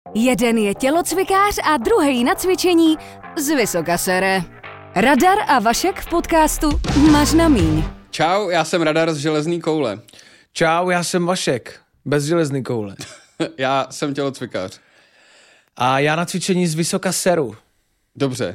Jeden je tělocvikář a druhej na cvičení z vysoka sere. Radar a Vašek v podcastu Mař na míň. Čau, já jsem Radar z železný koule. Čau, já jsem Vašek, bez železný koule. Já jsem tělocvikář. A já na cvičení z vysoka seru. Dobře.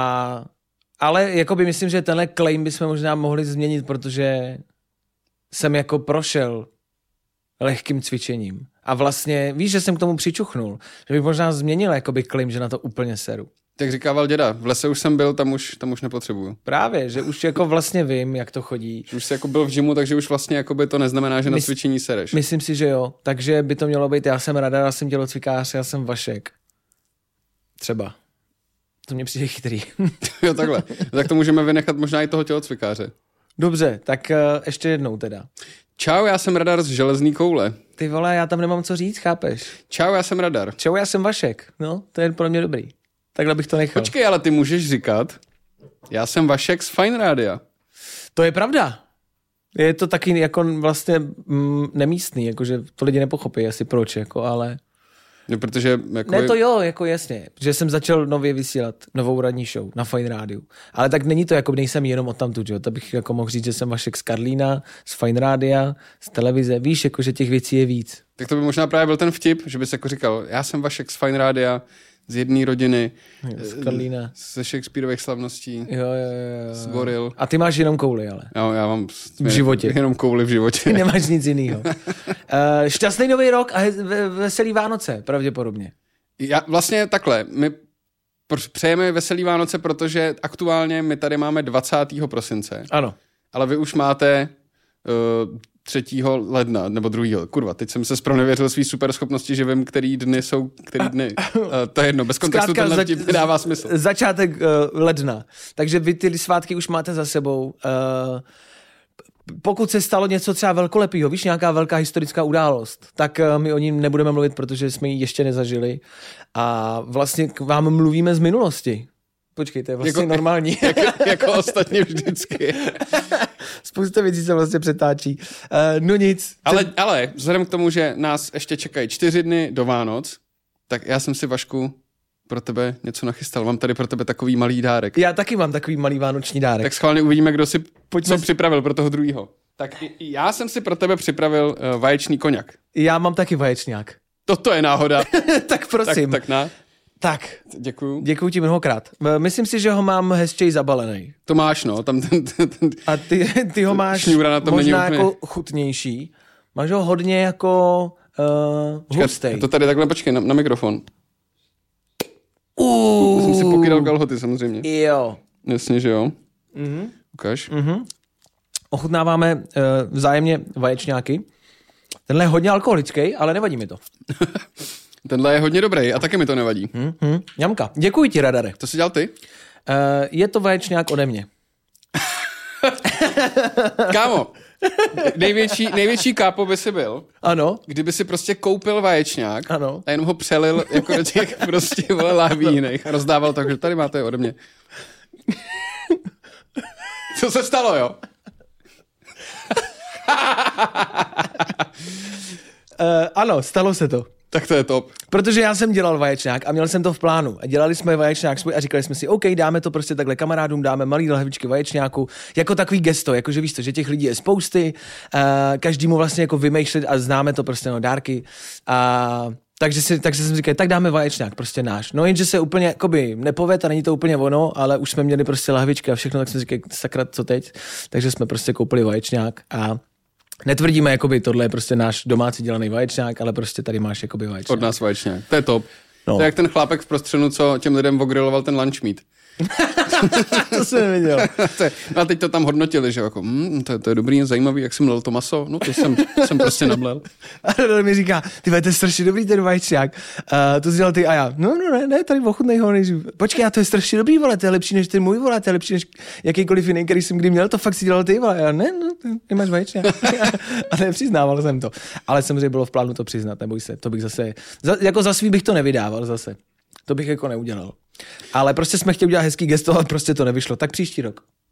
Ale jakoby myslím, že tenhle claim bychom možná mohli změnit, protože jsem jako prošel lehkým cvičením. A vlastně, víš, že jsem k tomu přičuchnul, že bych možná změnil jakoby claim, že na to úplně seru. Jak říkával děda, v lese už jsem byl, tam už nepotřebuju. Právě, že už jako vlastně vím, jak to chodí. Už jsi jako byl v gymu, takže už vlastně jakoby to neznamená, že na cvičení sereš. Myslím si, že jo. Takže by to mělo být, já jsem Radar, já jsem tělocvikář, já jsem Vašek. Třeba. To mě přijde chytrý. Jo, takhle. Tak to můžeme vynechat možná i toho tělocvikáře. Dobře, tak ještě jednou teda. Čau, já jsem Radar z železný koule. Ty vole, já tam nemám co říct, chápeš? Čau, já jsem Radar. Čau, já jsem Vašek. No, to je pro mě dobrý. Takhle bych to nechal. Počkej, ale ty můžeš říkat, já jsem Vašek z Fajn Rádia. To je pravda. Je to taky jako vlastně nemístný, jakože to lidi nepochopí asi proč, jako, ale... No, protože jako... Ne, to jo, jako jasně, že jsem začal nově vysílat novou radní show na Fajn Rádiu. Ale tak není to, jako nejsem jenom odtamtud, jo. To bych jako mohl říct, že jsem Vašek z Karlína, z Fajn Rádia, z televize. Víš, jako, že těch věcí je víc. Tak to by možná právě byl ten vtip, že bys jako říkal, já jsem Vašek z Fajn Rádia, z jedné rodiny, z Karlína, ze Shakespeareových slavností, jo. z Goril. A ty máš jenom kouli, ale. Jo, já mám v životě. Jenom kouli v životě. Ty nemáš nic jiného. Šťastný nový rok a veselý Vánoce, pravděpodobně. Vlastně takhle, my přejeme veselý Vánoce, protože aktuálně my tady máme 20. prosince. Ano. Ale vy už máte 3. ledna, nebo 2. Kurva, teď jsem se zpronevěřil svý superschopnosti, že vím, který dny jsou, který dny. To je jedno, bez kontextu tenhle vtip nedává smysl. Začátek ledna. Takže vy ty svátky už máte za sebou. Pokud se stalo něco třeba velkolepýho, víš, nějaká velká historická událost, tak my o ní nebudeme mluvit, protože jsme ji ještě nezažili. A vlastně k vám mluvíme z minulosti. Počkej, to je vlastně jako, normální. Jako ostatně vždycky. Spousta věcí se vlastně přetáčí. No nic. Ale vzhledem k tomu, že nás ještě čekají 4 dny do Vánoc, tak já jsem si, Vašku, pro tebe něco nachystal. Mám tady pro tebe takový malý dárek. Já taky mám takový malý vánoční dárek. Tak schválně uvidíme, kdo si co připravil pro toho druhýho. Tak já jsem si pro tebe připravil vaječný koněk. Já mám taky vaječňák. Toto je náhoda. Tak prosím. Tak na. Tak. Děkuju. Děkuju ti mnohokrát. Myslím si, že ho mám hezčej zabalený. To máš, no. Tam ten a ty ho máš na tom možná jako chutnější. Máš ho hodně jako hustej. To tady takhle počkej na mikrofon. Jsem si pokydal kalhoty samozřejmě. Jo. Jasně, že jo. Mhm. Ukaž. Mhm. Ochutnáváme vzájemně vaječňáky. Tenhle je hodně alkoholický, ale nevadí mi to. Tenhle je hodně dobrý a taky mi to nevadí. Jamka. Děkuji ti, Radare. To jsi dělal ty? Je to vaječňák ode mě. Kámo, největší kápo by si byl. Ano. Kdyby si prostě koupil vaječňák. Ano. A jenom ho přelil jako do těch prostě lahví jiných a rozdával tak, že tady máte ode mě. Co se stalo, jo? Ano, stalo se to. Tak to je top. Protože já jsem dělal vaječňák a měl jsem to v plánu. A dělali jsme vaječňák svůj a říkali jsme si, OK, dáme to prostě takhle kamarádům, dáme malý lahvičky vaječňáku, jako takový gesto, jakože víš to, že těch lidí je spousty, každý mu vlastně jako vymýšlet a známe to prostě, no, dárky. Takže jsem říkal, tak dáme vaječňák, prostě náš. No jenže se úplně jakoby nepoved a není to úplně ono, ale už jsme měli prostě lahvičky a všechno, tak jsme říkali, sakra, co teď? Takže jsme prostě koupili vaječňák a netvrdíme, jakoby tohle je prostě náš domácí dělaný vaječňák, ale prostě tady máš jakoby vaječňák. Od nás vaječňák. To je top. No. To je jak ten chlápek v prostřenu, co těm lidem ogriloval ten lunch meat. To jsem neviděl. A teď to tam hodnotili, že jako, to je dobrý, zajímavý, jak jsem mlel to maso. No to jsem prostě namlel. A Radar mi říká, ty to je strašně dobrý ten vaječňák. To jsi dělal ty a já. No, ne, tady ochutnej ho než. Počkej, a to je strašně dobrý, vole, to je lepší než ten můj, vole, to je lepší než jakýkoliv jiný, který jsem kdy měl, to fakt si dělal ty, vole. Já ne, nemáš vaječňák. A nepřiznával jsem to. Ale samozřejmě bylo v plánu to přiznat, neboj se, to bych zase, jako za svý bych to nevydával zase. To bych jako neudělal. Ale prostě jsme chtěli udělat hezký gesto, ale prostě to nevyšlo. Tak příští rok.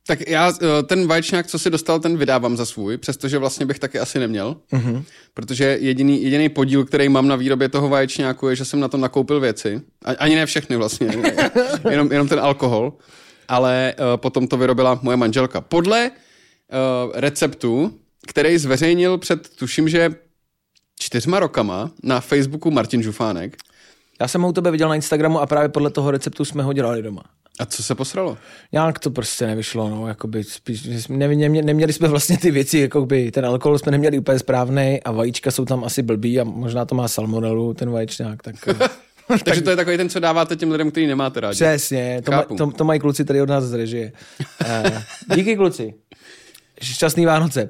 Tak já ten vaječňák, co si dostal, ten vydávám za svůj, přestože vlastně bych taky asi neměl, protože jediný podíl, který mám na výrobě toho vaječňáku, je, že jsem na tom nakoupil věci. Ani ne všechny vlastně, jenom ten alkohol, ale potom to vyrobila moje manželka. Podle receptu, který zveřejnil před, tuším, že 4 rokama na Facebooku Martin Žufánek. Já jsem ho u tebe viděl na Instagramu a právě podle toho receptu jsme ho dělali doma. A co se posralo? Nějak to prostě nevyšlo, no, jakoby spíš, neměli jsme vlastně ty věci, jakoby ten alkohol jsme neměli úplně správnej a vajíčka jsou tam asi blbý a možná to má salmonelu, ten vaječňák, tak... Takže to je takový ten, co dáváte těm lidem, který nemáte rádi. Přesně, to mají kluci tady od nás z režie. Díky kluci. Šťastný Vánoce.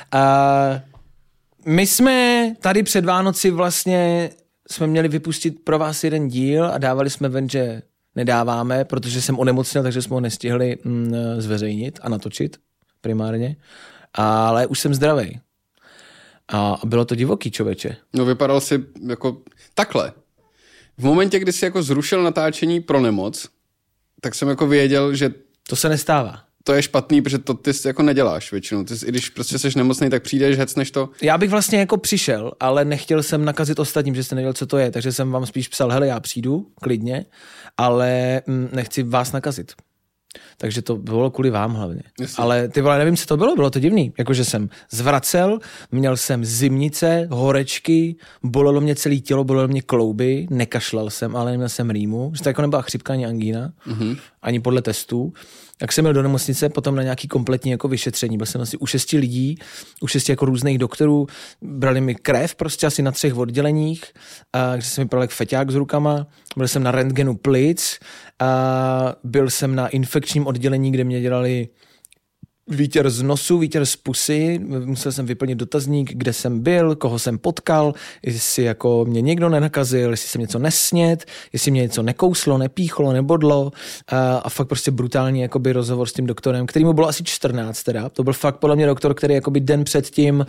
My jsme tady před Vánoci vlastně jsme měli vypustit pro vás jeden díl a dávali jsme ven, že nedáváme, protože jsem onemocněl, takže jsme ho nestihli zveřejnit a natočit primárně. Ale už jsem zdravej. A bylo to divoký, člověče. No vypadal si jako takhle. V momentě, kdy jsi jako zrušil natáčení pro nemoc, tak jsem jako věděl, že... To se nestává. To je špatný, protože to ty jako neděláš většinou. Ty, i když prostě jsi nemocný, tak přijdeš, hecneš to. Já bych vlastně jako přišel, ale nechtěl jsem nakazit ostatním, že jste nevěděl, co to je. Takže jsem vám spíš psal, hele, já přijdu, klidně, ale nechci vás nakazit. Takže to bylo kvůli vám hlavně. Jasně. Ale ty vole, nevím, co to bylo to divný. Jakože jsem zvracel, měl jsem zimnice, horečky, bolelo mě celé tělo, bolelo mě klouby, nekašlal jsem, ale neměl jsem rýmu, že to jako nebyla chřipka ani angína, ani podle testů. Tak jsem byl do nemocnice, potom na nějaký kompletní jako vyšetření. Byl jsem asi u 6 lidí, u 6 jako různých doktorů, brali mi krev prostě asi na 3 odděleních, kde jsem vypadal jak feťák s rukama, byl jsem na rentgenu plic, byl jsem na infekčním oddělení, kde mě dělali výtěr z nosu, výtěr z pusy, musel jsem vyplnit dotazník, kde jsem byl, koho jsem potkal, jestli jako mě někdo nenakazil, jestli jsem něco nesnět, jestli mě něco nekouslo, nepíchlo, nebodlo a fakt prostě brutální jakoby rozhovor s tím doktorem, kterýmu bylo asi 14 teda, to byl fakt podle mě doktor, který jakoby den předtím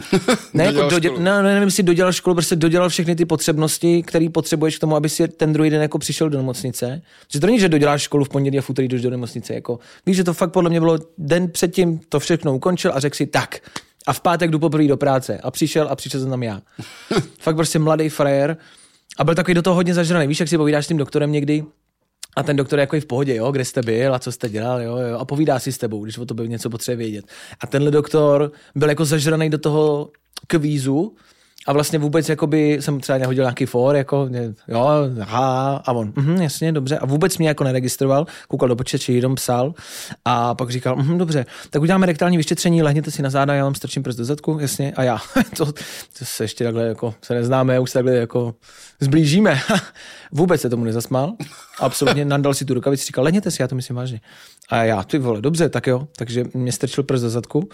nevím, jestli dodělal školu, prostě dodělal všechny ty potřebnosti, které potřebuješ k tomu, aby si ten druhý den jako přišel do nemocnice. Že to není, že doděláš školu v pondělí a v úterý jdeš do nemocnice, jako víš, že to fakt podle mě bylo den předtím. To všechno ukončil a řekl si tak. A v pátek jdu poprvé do práce. A přišel jsem tam já. Fakt prostě mladý frajer. A byl takový do toho hodně zažraný. Víš, jak si povídáš s tím doktorem někdy? A ten doktor je jako v pohodě, jo, kde jste byl a co jste dělal, jo. A povídá si s tebou, když o tobě něco potřebuje vědět. A tenhle doktor byl jako zažraný do toho kvízu. A vlastně vůbec jakoby jsem třeba nehodil nějaký for, jako jo, a on, jasně, dobře. A vůbec mě jako neregistroval, koukal do počítače, jenom psal a pak říkal, dobře, tak uděláme rektální vyšetření, lehněte si na záda, já vám strčím prst do zadku, jasně, a já, to se ještě takhle jako se neznáme, už se takhle jako zblížíme. Vůbec se tomu nezasmál, absolutně nandal si tu rukavici, říkal, lehněte si, já to myslím vážně. A já, ty vole, dobře, tak jo, takže mě strčil prst do zadku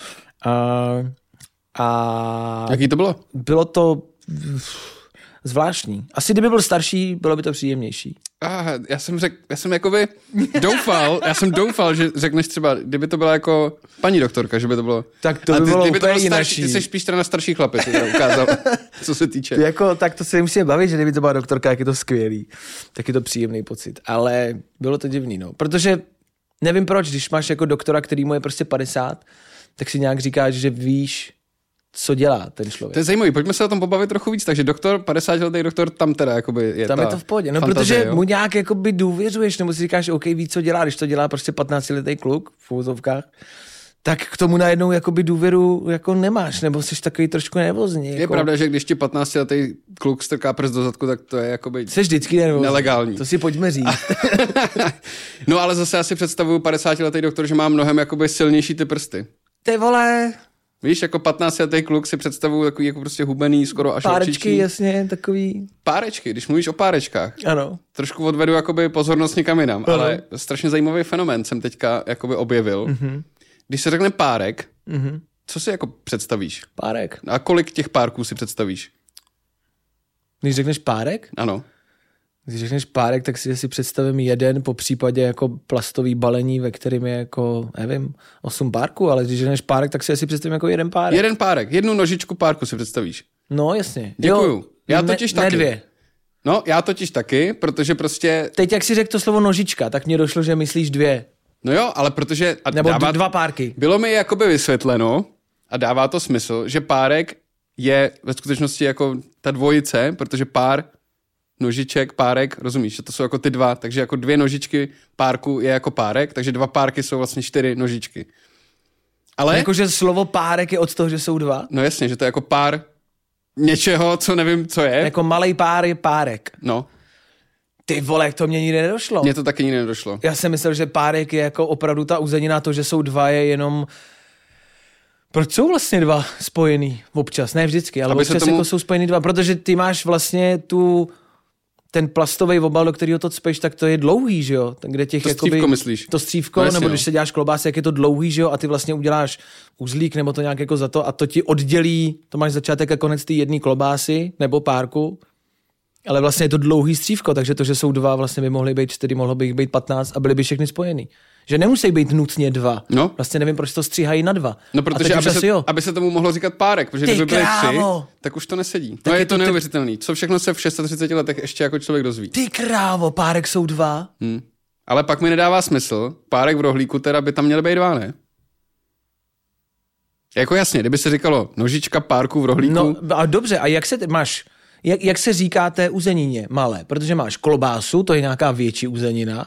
a jaký to bylo? Bylo to zvláštní. Asi kdyby byl starší, bylo by to příjemnější. Já jsem jakoby doufal, že řekneš třeba, kdyby to byla jako paní doktorka, že by to bylo... Tak to by bylo úplně jináčí. Ty jsi spíš teda na starší chlapy, ty to ukázal, co se týče. Jako, tak to se nemusíme bavit, že kdyby to byla doktorka, jak je to skvělý. Tak je to příjemný pocit. Ale bylo to divný, no. Protože nevím proč, když máš jako doktora, který mu je prostě 50, tak si nějak říkáš, že víš, co dělá ten člověk. To je zajímavý, pojďme se o tom pobavit trochu víc. Takže 50letý doktor tam teda jakoby je tam ta je to v pohodě, no fantazie, protože jo? Mu nějak jakoby důvěřuješ, nebo si říkáš, OK, ví, co dělá, když to dělá prostě 15letý kluk v úvozovkách, tak k tomu najednou jakoby důvěru jako nemáš, nebo jsi takový trošku nervózní. Je pravda, že když ti 15letý kluk strká prst do zadku, tak to je jakoby jsi vždycky nervózní. Nelegální. To si pojďme říct. No ale zase já si představuju 50letý doktor, že má mnohem jakoby silnější ty prsty. Ty vole. Víš, jako 15letý kluk si představuju takový jako prostě hubený, skoro až párečky, očičí. jasně, takový. Párečky, když mluvíš o párečkách. Ano. Trošku odvedu jakoby pozornost někam jinam, ale strašně zajímavý fenomén jsem teďka jakoby objevil. Mm-hmm. Když se řekne párek, co si jako představíš? Párek. A kolik těch párků si představíš? Když řekneš párek? Ano. Když řekneš párek, tak si představím jeden, po případě jako plastový balení, ve kterém je jako, nevím, 8 párků, ale když řekneš párek, tak si představím jako jeden párek. Jeden párek, jednu nožičku párku si představíš. No, jasně. Děkuju. Jo, já totiž taky. Ne 2. No, já totiž taky, protože prostě... Teď, jak si řekl to slovo nožička, tak mně došlo, že myslíš 2. No jo, ale protože... Nebo dva párky. Bylo mi jakoby vysvětleno a dává to smysl, že párek je ve skutečnosti jako ta dvojice, protože pár nožiček, párek, rozumíš, že to jsou jako ty dva, takže jako 2 nožičky párku je jako párek, takže 2 párky jsou vlastně 4 nožičky. Ale... Jakože slovo párek je od toho, že jsou 2? No jasně, že to je jako pár něčeho, co nevím, co je. Jako malej pár je párek. No. Ty vole, to mě nikdy nedošlo. Mně to taky nikdy nedošlo. Já jsem myslel, že párek je jako opravdu ta uzenina, to, že jsou 2 je jenom... Proč jsou vlastně 2 spojený občas? Ne vždycky, ale občas jako jsou spojený 2, protože ty máš vlastně ten plastový obal, do kterého to cpeš, tak to je dlouhý, že jo? Kde těch, to střívko myslíš? To střívko, no nebo když se děláš klobásy, jak je to dlouhý, že jo? A ty vlastně uděláš uzlík nebo to nějak jako za to a to ti oddělí, to máš začátek a konec té jedné klobásy nebo párku, ale vlastně je to dlouhý střívko, takže to, že jsou 2, vlastně by mohly být 4, mohlo by jich být 15 a byly by všechny spojený. Že nemusí být nutně 2. No. Vlastně nevím, proč to stříhají na 2. No, protože aby se tomu mohlo říkat párek, protože kdyby byly 3, tak už to nesedí. No je to neuvěřitelný. Co všechno se v 36 letech ještě jako člověk dozví. Ty krávo, párek jsou 2. Ale pak mi nedává smysl, párek v rohlíku teda by tam měly být 2, ne? Jako jasně, kdyby se říkalo nožička párku v rohlíku. No a dobře, a jak se máš... Jak se říká té uzenině malé? Protože máš klobásu, to je nějaká větší uzenina.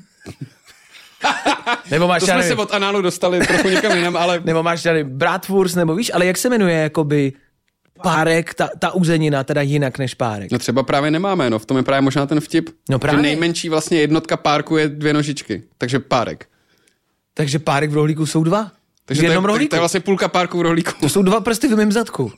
Nebo máš, to jsme se od análu dostali trochu někam jinam, ale... Nebo máš tady bratwurst, nebo víš, ale jak se jmenuje jakoby párek, ta uzenina, teda jinak než párek? No třeba právě nemáme, no v tom je právě možná ten vtip. No právě. Že nejmenší vlastně jednotka párku je 2 nožičky, takže párek. Takže párek v rohlíku jsou 2? Takže to je vlastně půlka párku v rohlíku. To jsou 2 prsty v mém zadku.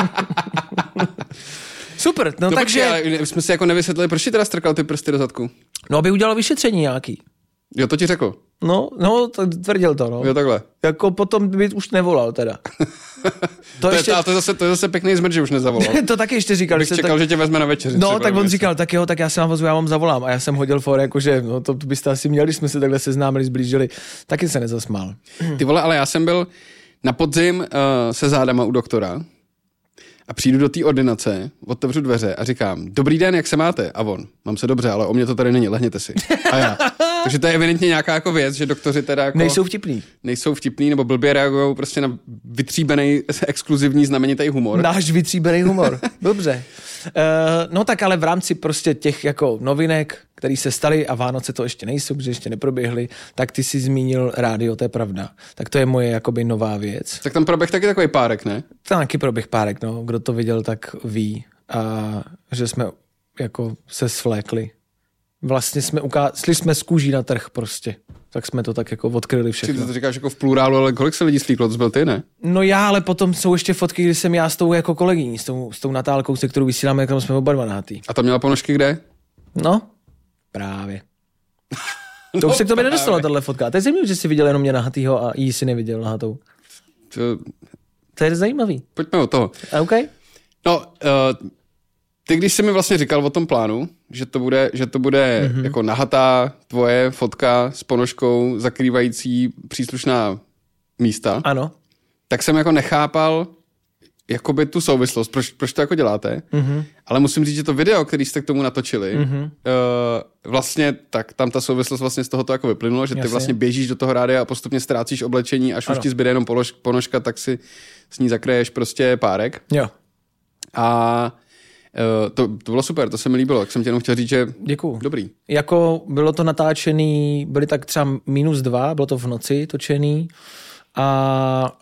Super, no takže... Počkej, ale jsme si jako nevysvětlili, proč ti teda strkal ty prsty do zadku? No, aby udělal vyšetření nějaký. Jo, to ti řekl. No, tvrdil to, no. Jo, takhle. Jako potom by už nevolal teda. To je zase pěkný zmrt, že už nezavolal. To taky ještě říkal. Bych čekal, že tě vezme na večeři. No, tak on říkal, tak jo, tak já se vám vozu, já vám zavolám. A já jsem hodil for, jakože, no to byste asi měli, když jsme se takhle seznámili, zblížili. Taky se nezasmál. Ty vole, ale já jsem byl na podzim se zádama u doktora a přijdu do té ordinace, otevřu dveře a říkám, dobrý den, jak se máte? A on, mám se dobře, ale o mě to tady není, lehněte si. A já. Takže to je evidentně nějaká jako věc, že doktoři teda jako... Nejsou vtipný, nebo blbě reagují prostě na vytříbený, exkluzivní, znamenitý humor. Náš vytříbený humor, dobře. No tak ale v rámci prostě těch jako novinek, které se staly a Vánoce to ještě nejsou, protože ještě neproběhly, tak ty jsi zmínil rádio, to je pravda. Tak to je moje jakoby nová věc. Tak tam proběh taky takový párek, ne? Taky proběh párek, no. Kdo to viděl, tak ví. A že jsme jako se svlékli. Vlastně šli jsme z kůží na trh prostě. Tak jsme to tak jako odkryli všechno. Ty to říkáš jako v plurálu, ale kolik se lidí svlíklo, to byl ty, ne? No já, ale potom jsou ještě fotky, kdy jsem já s tou jako kolegyní, s tou Natálkou, se kterou vysíláme, jak tam jsme oba dva nahatý. A ta měla ponožky kde? No, právě. To už se k tobě nedostalo, tahle fotka. To je zajímavé, že jsi viděl jenom mě nahatýho a jí si neviděl nahatou. To je zajímavý. Pojďme od toho. OK. No, ty když jsi mi vlastně říkal o tom plánu, že to bude jako nahatá tvoje fotka s ponožkou zakrývající příslušná místa. Ano. Tak jsem jako nechápal jakoby tu souvislost, proč to jako děláte. Ale musím říct, že to video, který jste k tomu natočili, vlastně tak tam ta souvislost vlastně z toho to jako vyplynulo, že ty vlastně běžíš do toho rádia a postupně ztrácíš oblečení, až už ti zbyde jenom ponožka, tak si s ní zakreješ prostě párek. Jo. A to bylo super, to se mi líbilo, tak jsem tě jenom chtěl říct, že děkuju. Dobrý. Jako bylo to natáčený, byly tak třeba -2, bylo to v noci točený a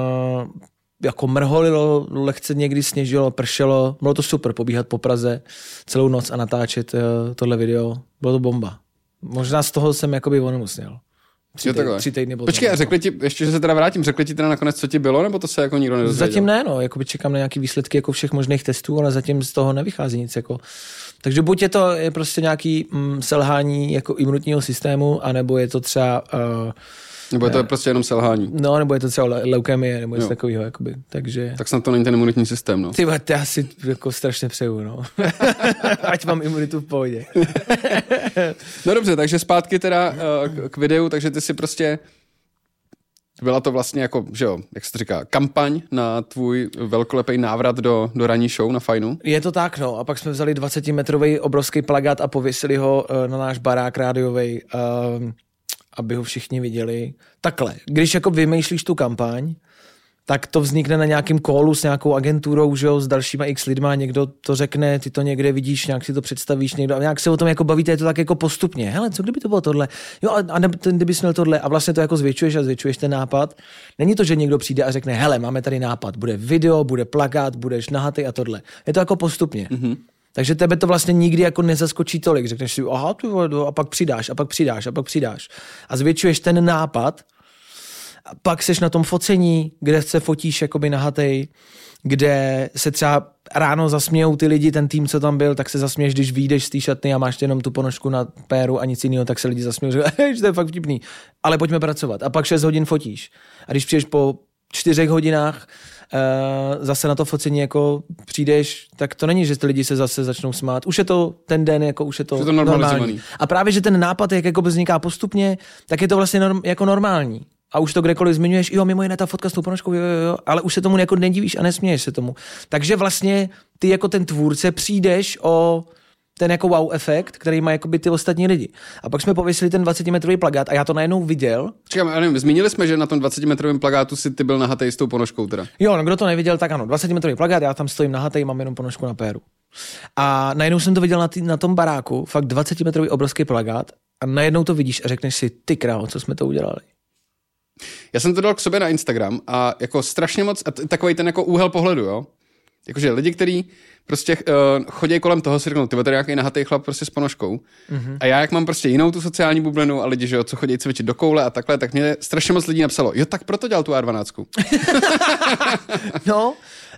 jako mrholilo, lehce někdy sněžilo, pršelo, bylo to super pobíhat po Praze celou noc a natáčet tohle video, bylo to bomba. Možná z toho jsem jakoby onemocněl. 3 týdny potom. Počkej, a řekli ti, ještě že se teda vrátím, řekli ti teda nakonec, co ti bylo, nebo to se jako nikdo nedozvěděl? Zatím ne, no, jakoby čekám na nějaký výsledky jako všech možných testů, ale zatím z toho nevychází nic jako. Takže buď je to prostě nějaký selhání jako imunitního systému, anebo je to třeba nebo je to prostě jenom selhání. No, nebo je to třeba leukemie, nebo něco takového, jakoby. Takže... Tak snad to není ten imunitní systém, no. Ty já si jako strašně přeju, no. Ať mám imunitu v pohodě. No dobře, takže zpátky teda k videu, takže ty si prostě... Byla to vlastně jako, že jo, jak se to říká, kampaň na tvůj velkolepý návrat do ranní show na Fajnu? Je to tak, no. A pak jsme vzali 20metrový obrovský plakát a pověsili ho na náš barák rádiovej. aby ho všichni viděli. Takhle, když jako vymýšlíš tu kampaň, tak to vznikne na nějakém callu s nějakou agenturou, že jo, s dalšíma x lidma, někdo to řekne, ty to někde vidíš, nějak si to představíš, někdo, nějak se o tom jako bavíte, je to tak jako postupně. Hele, co kdyby to bylo tohle? Jo, a kdybys měl tohle a vlastně to jako zvětšuješ a zvětšuješ ten nápad. Není to, že někdo přijde a řekne, hele, máme tady nápad, bude video, bude plakát, budeš nahatý a tohle. Je to jako postupně. Mm-hmm. Takže tebe to vlastně nikdy jako nezaskočí tolik. Řekneš si, aha, a pak přidáš, a pak přidáš, a pak přidáš. A zvětšuješ ten nápad. A pak seš na tom focení, kde se fotíš jakoby nahatej, kde se třeba ráno zasmějou ty lidi, ten tým, co tam byl, tak se zasměješ, když vyjdeš z té šatny a máš jenom tu ponožku na péru a nic jiného, tak se lidi zasmějou, že to je fakt vtipný. Ale pojďme pracovat. A pak 6 hodin fotíš. A když přijdeš po 4 hodinách zase na to focení jako přijdeš, tak to není, že ty lidi se zase začnou smát. Už je to ten den, jako už je to normální. A právě, že ten nápad, jak jako vzniká postupně, tak je to vlastně jako normální. A už to kdekoliv zmiňuješ, jo, mimo jiné ta fotka s tou ponožkou, jo, ale už se tomu jako nedivíš a nesměješ se tomu. Takže vlastně ty jako ten tvůrce přijdeš o ten jako wow efekt, který má jakoby ty ostatní lidi. A pak jsme pověsili ten 20-metrový plakát a já to najednou viděl. Čekám, já nevím, zmínili jsme, že na tom 20-metrovém plakátu si ty byl nahatej s tou ponožkou teda. Jo, no kdo to neviděl, tak ano, 20-metrový plakát, já tam stojím nahatej, mám jenom ponožku na péru. A najednou jsem to viděl na tom baráku, fakt 20-metrový obrovský plakát a najednou to vidíš a řekneš si, ty krávo, co jsme to udělali. Já jsem to dal k sobě na Instagram a jako strašně moc, takový ten jako úhel pohledu, jo. Jakože lidi, kteří prostě chodí kolem toho, si řeknou, ty tady nějaký nahatý chlap prostě s ponožkou. Mm-hmm. A já, jak mám prostě jinou tu sociální bublinu a lidi, že jo, co chodí cvičit do koule a takhle, tak mě strašně moc lidí napsalo, jo, tak proto dělal tu R12. No,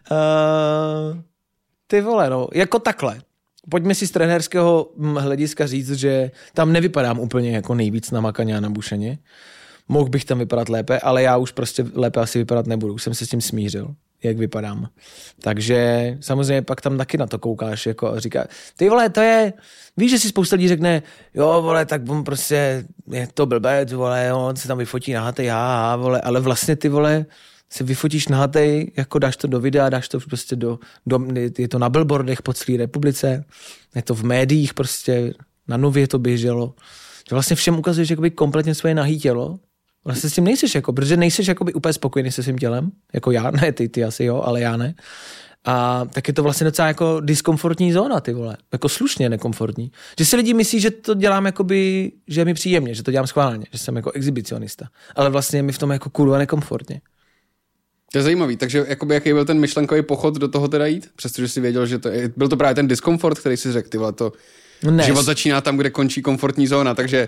ty vole, no, jako takhle. Pojďme si z trenérského hlediska říct, že tam nevypadám úplně jako nejvíc namakaně a nabušeně. Mohl bych tam vypadat lépe, ale já už prostě lépe asi vypadat nebudu. Už jsem se s tím smířil, jak vypadám. Takže samozřejmě pak tam taky na to koukáš jako a říká, ty vole, to je, víš, že si spousta lidí řekne, jo, vole, tak on prostě je to blbec, vole, on se tam vyfotí nahatej, vole, ale vlastně ty vole, se vyfotíš nahatej, jako dáš to do videa, dáš to prostě je to na billboardech po celé republice, je to v médiích prostě, na Nově to běželo. Že vlastně všem ukazuješ jakoby kompletně svoje nahý tělo. Vlastně s tím nejseš, jako, protože nejseš jakoby úplně spokojený se svým tělem, jako já, ne, ty asi jo, ale já ne. A tak je to vlastně docela jako diskomfortní zóna, ty vole, jako slušně nekomfortní. Že si lidi myslí, že to dělám jakoby, že je mi příjemně, že to dělám schválně, že jsem jako exhibicionista, ale vlastně je mi v tom jako kurva nekomfortně. To je zajímavý, takže jakoby jaký byl ten myšlenkový pochod do toho teda jít, přestože si věděl, že to je, byl to právě ten diskomfort, který si řekl, ty vole, to život začíná tam, kde končí komfortní zóna, takže...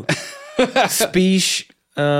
Spíš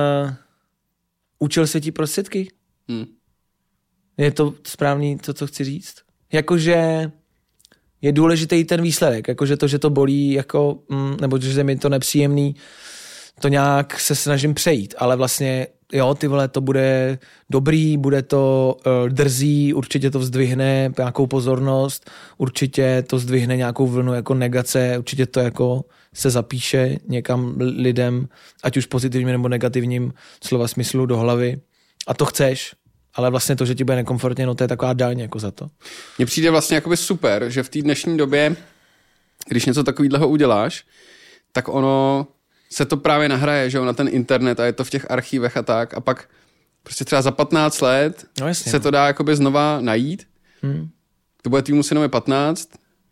učil se ti prostředky. Je to správný to, co chci říct? Jakože je důležitý ten výsledek, jakože to, že to bolí, jako, nebo že je mi to nepříjemný, to nějak se snažím přejít, ale vlastně jo, ty vole, to bude dobrý, bude to drzí, určitě to vzdvihne nějakou pozornost, určitě to zdvihne nějakou vlnu jako negace, určitě to jako se zapíše někam lidem, ať už pozitivním nebo negativním slova smyslu do hlavy a to chceš, ale vlastně to, že ti bude nekomfortně, no to je taková daň jako za to. Mně přijde vlastně jakoby super, že v té dnešní době, když něco takového uděláš, tak ono se to právě nahraje, že jo, na ten internet a je to v těch archívech a tak a pak prostě třeba za 15 let no jasně, se to dá jakoby znova najít. To bude týmu synovi 15.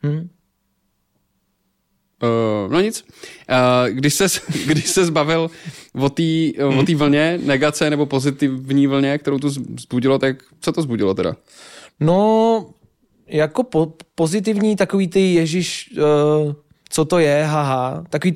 No nic. Když se zbavil o té vlně negace nebo pozitivní vlně, kterou tu zbudilo, tak co to zbudilo teda? No, jako pozitivní takový ty Ježíš... co to je, haha, takový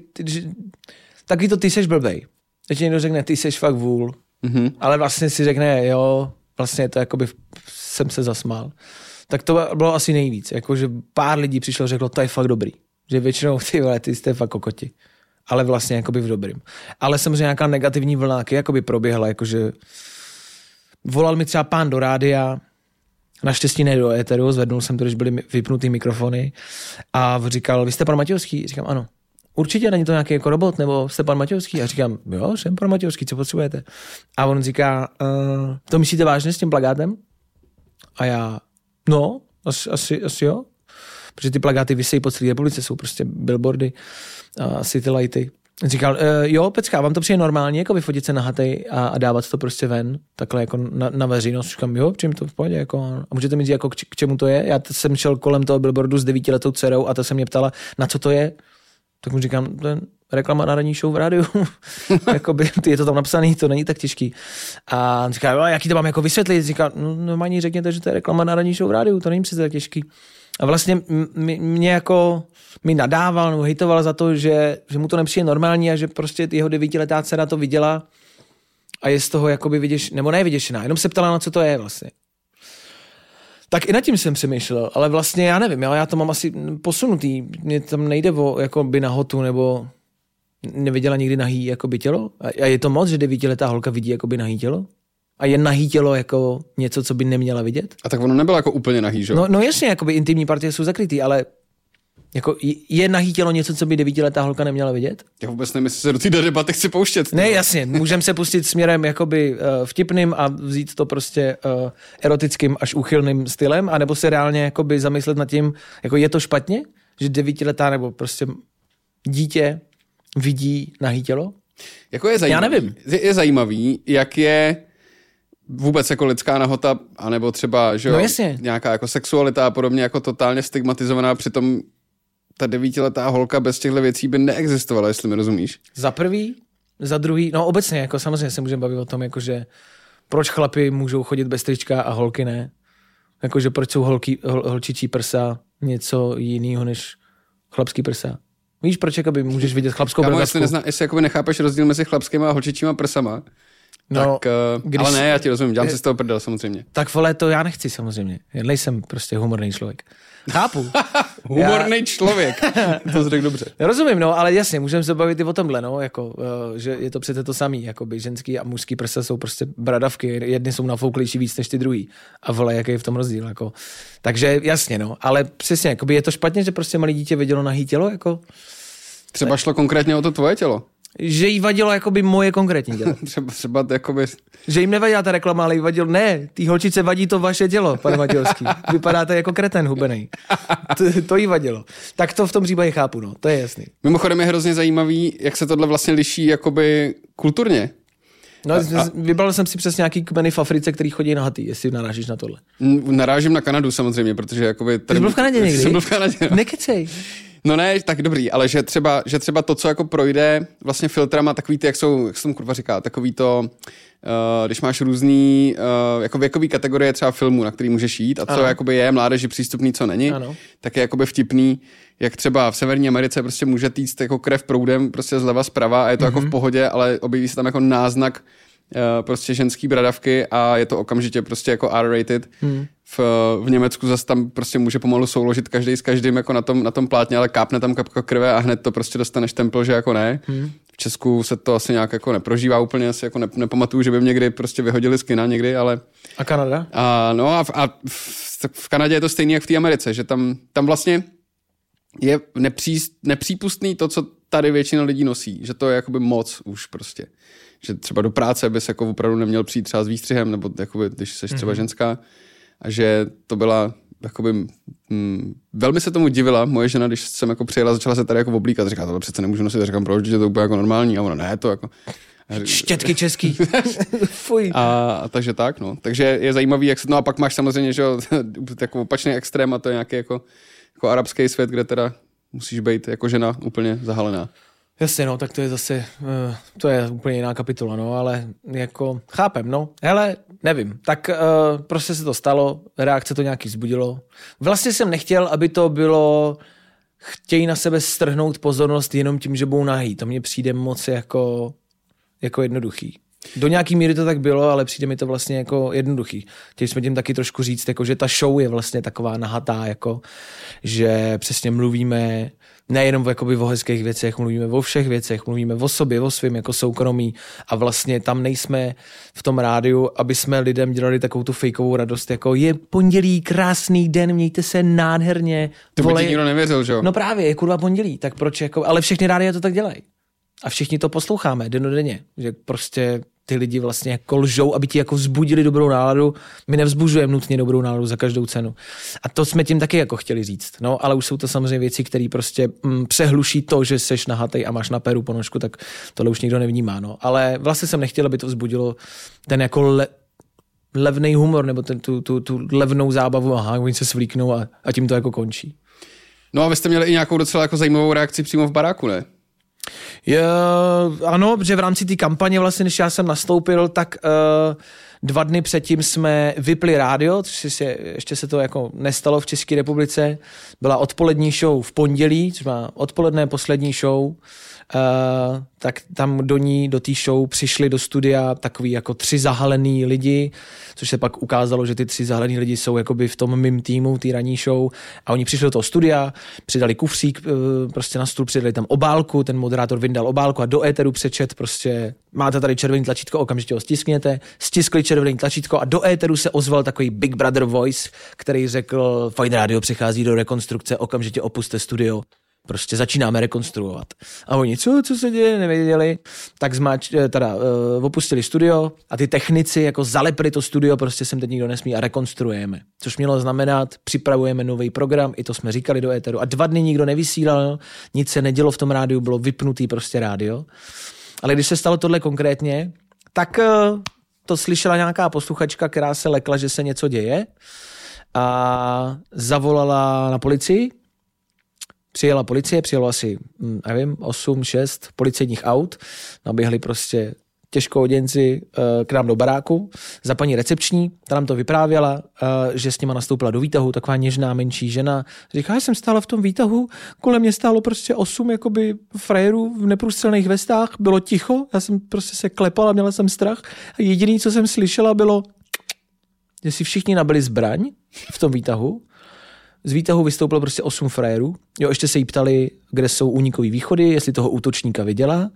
to ty seš blbej. Teď někdo řekne, ty seš fakt vůl, ale vlastně si řekne, jo, vlastně to jakoby jsem se zasmál. Tak to bylo asi nejvíc, jakože pár lidí přišlo a řeklo, to je fakt dobrý. Že většinou ty vole, ty jste fakt kokoti. Ale vlastně jakoby v dobrým. Ale samozřejmě nějaká negativní vlna taky jakoby proběhla, jakože volal mi třeba pán do rádia, naštěstí ne do éteru, zvednul jsem to, když byly vypnutý mikrofony a říkal, vy jste pan Matějovský? Říkám, ano. Určitě není to nějaký jako robot, nebo jste pan Matějovský? A říkám, jo, jsem pan Matějovský, co potřebujete? A on říká, to myslíte vážně s tím plakátem? A já, no, asi jo. Protože ty plakáty visejí po celé republice, jsou prostě billboardy, city lighty. Říkal, jo, Pecka, vám to přijde normálně, jako vyfotit se nahatej a dávat to prostě ven, takhle jako na veřejnost. Říkám, jo, přijím to v pohodě, jako, a můžete mi říct, jako k čemu to je? Já jsem šel kolem toho billboardu s 9letou dcerou a ta se mě ptala, na co to je? Tak mu říkám, to je reklama na ranní show v rádiu. Jakoby, je to tam napsaný, to není tak těžký. A říká, jaký to mám jako vysvětlit? Říká, no normálně řekněte, že to je reklama na ranní show v rádiu, to není přece tak těžký. A vlastně mě jako mi nadával nebo hejtoval za to, že mu to nepřijde normální a že prostě jeho 9letá dcera to viděla a je z toho jakoby nebo nevyděšená, jenom se ptala, na co to je vlastně. Tak i nad tím jsem přemýšlel, ale vlastně já nevím, já to mám asi posunutý, mě tam nejde o jakoby nahotu, nebo neviděla nikdy nahý jakoby tělo a je to moc, že 9letá holka vidí jakoby nahý tělo? A je nahý tělo jako něco, co by neměla vidět? A tak ono nebylo jako úplně nahý, že? No jasně, jakoby intimní partie jsou zakrytý, ale jako je nahý tělo něco, co by 9letá holka neměla vidět? Já vůbec nevím, jestli se do té debaty chci pouštět. Ne, jasně, můžeme se pustit směrem jakoby vtipným a vzít to prostě erotickým až úchylným stylem, anebo se reálně jakoby zamyslet nad tím, jako je to špatně, že 9letá nebo prostě dítě vidí nahý tělo? Jako je zajímavý, já nevím. Je zajímavý, jak je vůbec jako lidská nahota, anebo třeba, že jo, nějaká jako sexualita a podobně jako totálně stigmatizovaná, přitom ta 9letá holka bez těchto věcí by neexistovala, jestli mi rozumíš. Za prvý, za druhý, no obecně, jako samozřejmě se můžeme bavit o tom, jakože proč chlapi můžou chodit bez trička a holky ne. Jakože proč jsou holčičí prsa něco jiného než chlapský prsa. Víš, proč jakoby můžeš vidět chlapskou bradavku? Jestli jakoby nechápeš rozdíl mezi chlapskými a holčičíma prsama, no, tak, ale ne, já ti rozumím, dělám si z toho prdel samozřejmě. Tak vole, to já nechci samozřejmě. Já nejsem prostě humorný člověk. Chápu. Humorný člověk. To řekl dobře. Rozumím, no, ale jasně, můžeme se bavit i o tomhle, no, jako, že je to přece to samý, jakoby ženský a mužský prsa jsou prostě bradavky, jedny jsou nafouklejší víc než ty druhý. A vole, jaký je v tom rozdíl, jako. Takže jasně, no, ale přesně, jakoby je to špatně, že prostě malé dítě vidělo nahý tělo, jako. Třeba šlo konkrétně o to tvoje tělo. Že jí vadilo jakoby moje konkrétní tělo. třeba jakoby... Že jim nevadila ta reklama, ale jí vadilo, ne, tý holčice vadí to vaše tělo, pane Matějovský. Vypadáte jako kreten hubenej. To jí vadilo. Tak to v tom případě chápu, no, to je jasný. Mimochodem je hrozně zajímavý, jak se tohle vlastně liší jakoby kulturně. No, vybral jsem si přes nějaký kmeny v Africe, který chodí nahatý, jestli narážíš na tohle. Narážím na Kanadu samozřejmě, protože jakoby... Jsi byl v Kanadě někdy? Jsem byl v Kanadě. No. Nekecej. No ne, tak dobrý, ale že třeba to, co jako projde vlastně filtrama, takový ty, jak se tomu kurva říká, takový to, když máš různý jako věkový kategorie třeba filmů, na který můžeš jít a co jakoby je mládeži přístupný, co není, tak je jakoby vtipný, jak třeba v Severní Americe prostě může týct jako krev proudem prostě zleva zprava a je to jako v pohodě, ale objeví se tam jako náznak prostě ženský bradavky a je to okamžitě prostě jako R-rated. V Německu zase tam prostě může pomalu souložit každý s každým jako na tom plátně, ale kápne tam kapka krve a hned to prostě dostaneš templ, že jako ne. V Česku se to asi nějak jako neprožívá úplně, asi jako nepamatuju, že by mě někdy prostě vyhodili z kina někdy, ale... A Kanada? A v Kanadě je to stejný jak v té Americe, že tam vlastně je nepřípustný to, co tady většina lidí nosí, že to je jakoby moc už prostě. Že třeba do práce bys jako opravdu neměl přijít třeba s výstřihem, nebo jakoby, když jsi třeba ženská. A že to byla jakoby, velmi se tomu divila moje žena, když jsem jako přijela, začala se tady jako oblíkat. Říká, tohle přece nemůžu nosit. A říkám, proč, že to je úplně jako normální. A ona, ne, to jako... Štětky český. Fuj. A takže tak, no. Takže je zajímavý, jak se... No a pak máš samozřejmě, že jako opačný extrém a to je nějaký jako arabský svět, kde teda musíš být jako žena úplně zahalená. Jasně, no, tak to je zase, to je úplně jiná kapitola, no, ale jako chápem, no. Hele, nevím, tak prostě se to stalo, reakce to nějaký vzbudilo. Vlastně jsem nechtěl, aby to bylo, chtějí na sebe strhnout pozornost jenom tím, že budou nahý. To mně přijde moc jako jednoduchý. Do nějaký míry to tak bylo, ale přijde mi to vlastně jako jednoduchý. Chtěli jsme tím taky trošku říct, jako, že ta show je vlastně taková nahatá, jako, že přesně mluvíme nejenom o hezkých věcech, mluvíme o všech věcech, mluvíme o sobě, o svým jako soukromí a vlastně tam nejsme v tom rádiu, aby jsme lidem dělali takovou tu fejkovou radost, jako je pondělí, krásný den, mějte se nádherně. To by ti nikdo nevěřil, že jo? No právě, je kurva pondělí, tak proč jako, ale všechny rádia to tak dělají. A všichni to posloucháme dennodenně, že prostě ty lidi vlastně jako lžou, aby ti jako vzbudili dobrou náladu. My nevzbužujeme nutně dobrou náladu za každou cenu. A to jsme tím taky jako chtěli říct. No, ale už jsou to samozřejmě věci, které prostě přehluší to, že seš nahatej a máš na péru ponožku, tak tohle už nikdo nevnímá. No. Ale vlastně jsem nechtěl, aby to vzbudilo ten jako levný humor, nebo tu levnou zábavu, aha, oni se svlíknou a tím to jako končí. No a vy jste měli i nějakou docela jako zajímavou reakci přímo v baráku, ne? Ano, protože v rámci té kampaně vlastně, než já jsem nastoupil, tak 2 dny předtím jsme vypli rádio, což ještě se to jako nestalo v České republice. Byla odpolední show v pondělí, což má odpoledné poslední show. Tak tam do té show přišli do studia takový jako 3 zahalený lidi, což se pak ukázalo, že ty 3 zahalený lidi jsou jakoby v tom mým týmu, té ranní show, a oni přišli do toho studia, přidali kufřík prostě na stůl, přidali tam obálku, ten moderátor vyndal obálku a do éteru přečet prostě máte tady červený tlačítko, okamžitě ho stiskněte, stiskli červený tlačítko a do éteru se ozval takový Big Brother voice, který řekl: Fajn rádio přichází do rekonstrukce, okamžitě opuste studio. Prostě začínáme rekonstruovat. A oni, co se děje, nevěděli, tak opustili studio a ty technici jako zalepili to studio, prostě sem teď nikdo nesmí a rekonstruujeme. Což mělo znamenat, připravujeme nový program, i to jsme říkali do éteru. A 2 dny nikdo nevysílal, nic se nedělo v tom rádiu, bylo vypnutý prostě rádio. Ale když se stalo tohle konkrétně, tak to slyšela nějaká posluchačka, která se lekla, že se něco děje a zavolala na policii. Přijela policie, přijelo asi, nevím, 8-6 policejních aut, naběhli prostě těžkooděnci k nám do baráku za paní recepční, ta nám to vyprávěla, že s nima nastoupila do výtahu, taková něžná menší žena. Říká, já jsem stála v tom výtahu, kolem mě stálo prostě 8 jakoby frajerů v neprůstřelných vestách, bylo ticho, já jsem prostě se klepala, měla jsem strach a jediný, co jsem slyšela, bylo, že si všichni nabili zbraň v tom výtahu. Z výtahu vystoupilo prostě 8 frajerů. Jo, ještě se jí ptali, kde jsou únikové východy, jestli toho útočníka viděla,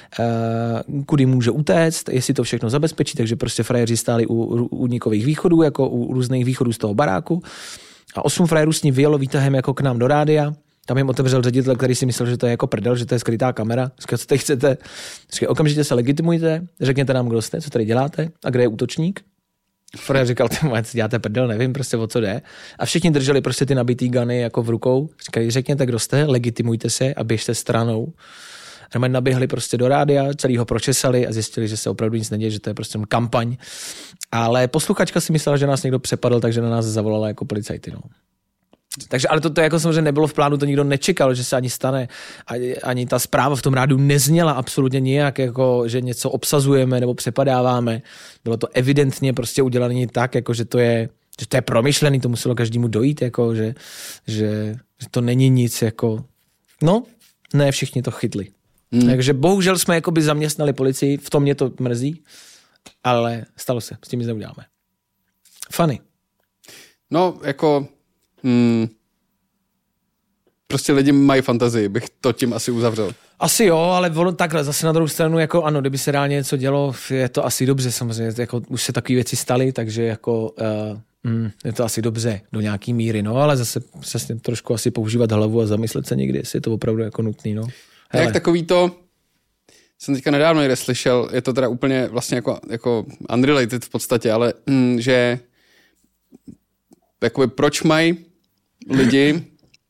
kudy může utéct, jestli to všechno zabezpečí, takže prostě frajeři stáli u únikových východů, jako u různých východů z toho baráku. A 8 frajerů s ní vyjelo výtahem jako k nám do rádia. Tam jim otevřel ředitel, který si myslel, že to je jako prdel, že to je skrytá kamera. Říkal, co tady chcete? Říkal, okamžitě se legitimujte, řekněte nám, kdo jste, co tady děláte a kde je útočník. Frajer říkal, děláte prdel, nevím prostě o co jde. A všichni drželi prostě ty nabitý guny jako v rukou. Říkali, řekněte, kdo jste, legitimujte se a běžte stranou. A naběhli prostě do rádia, celý ho pročesali a zjistili, že se opravdu nic neděje, že to je prostě kampaň. Ale posluchačka si myslela, že nás někdo přepadl, takže na nás zavolala jako policajty. No. Takže, ale to jako samozřejmě nebylo v plánu, to nikdo nečekal, že se ani stane. Ani ta zpráva v tom rádiu nezněla absolutně nijak, jako, že něco obsazujeme nebo přepadáváme. Bylo to evidentně prostě udělané tak, jako, že to je promyšlený, to muselo každému dojít, jako, že to není nic, jako, no, ne všichni to chytli. Takže bohužel jsme jakoby zaměstnali policii, v tom mě to mrzí, ale stalo se, s tím nic neuděláme. Funny. No, jako... Prostě lidi mají fantazii, bych to tím asi uzavřel. Asi jo, ale takhle, zase na druhou stranu, jako ano, kdyby se reálně něco dělo, je to asi dobře samozřejmě, jako už se takové věci staly, takže jako je to asi dobře do nějaký míry, no, ale zase trošku asi používat hlavu a zamyslet se někdy, jestli je to opravdu jako nutný, no. Jak takový to, jsem teďka nedávno někde slyšel, je to teda úplně vlastně jako unrelated v podstatě, ale že jakoby proč mají lidi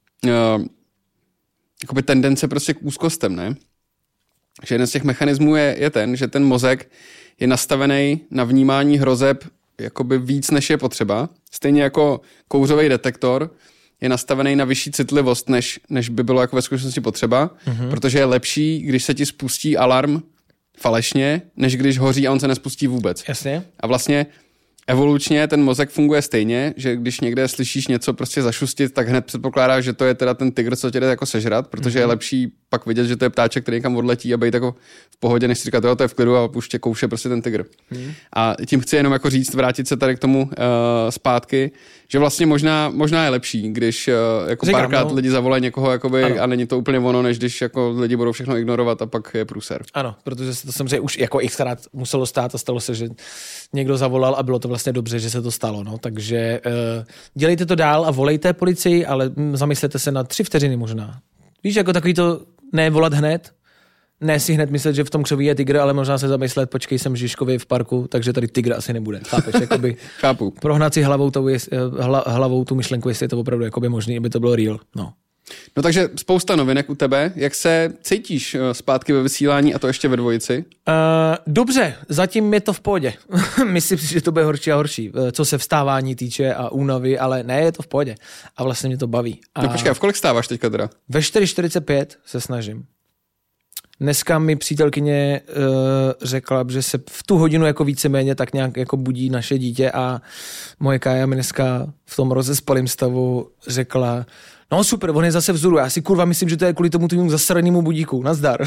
jakoby tendence prostě k úzkostem, ne? Že jeden z těch mechanismů je ten, že ten mozek je nastavený na vnímání hrozeb jakoby víc, než je potřeba. Stejně jako kouřový detektor je nastavený na vyšší citlivost, než by bylo jako ve skutečnosti potřeba, protože je lepší, když se ti spustí alarm falešně, než když hoří a on se nespustí vůbec. Jasně. A vlastně evolučně ten mozek funguje stejně, že když někde slyšíš něco prostě zašustit, tak hned předpokládáš, že to je teda ten tygr, co tě jde jako sežrat, protože je lepší pak vidět, že to je ptáček, který někam odletí a být jako v pohodě, než si říkat, to je v klidu a už tě kouše prostě ten tygr. A tím chci jenom jako říct, vrátit se tady k tomu zpátky, že vlastně možná je lepší, když jako párkrát lidi zavolají někoho jakoby, a není to úplně ono, než když jako lidi budou všechno ignorovat a pak je průser. Ano, protože se to samozřejmě už jako xkrát muselo stát a stalo se, že někdo zavolal a bylo to vlastně dobře, že se to stalo. No. Takže dělejte to dál a volejte policii, ale zamyslete se na 3 vteřiny možná. Víš, jako takový to ne volat hned, ne si hned myslet, že v tom křoví je tygr, ale možná se zamyslet, počkej, jsem Žižkově v parku, takže tady tygr asi nebude. Chápeš, jakoby Chápu. prohnat si hlavou tu myšlenku, jestli je to opravdu jakoby možný, aby to bylo real. No takže spousta novinek u tebe. Jak se cítíš zpátky ve vysílání a to ještě ve dvojici? Dobře, zatím je to v pohodě. Myslím si, že to bude horší a horší, co se vstávání týče a únavy, ale ne, je to v pohodě. A vlastně mě to baví. No počkej, a v kolik stáváš teďka teda? Ve 4:45 se snažím. Dneska mi přítelkyně řekla, že se v tu hodinu jako víceméně tak nějak jako budí naše dítě a moje Kája mi dneska v tom rozespalém stavu řekla, no super, on je zase vzhůru, já si kurva myslím, že to je kvůli tomu tvýmu zasranému budíku, nazdar.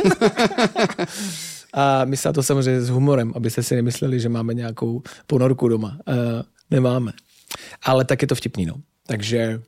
A myslela to samozřejmě s humorem, abyste si nemysleli, že máme nějakou ponorku doma. Nemáme. Ale tak je to vtipný, no. Takže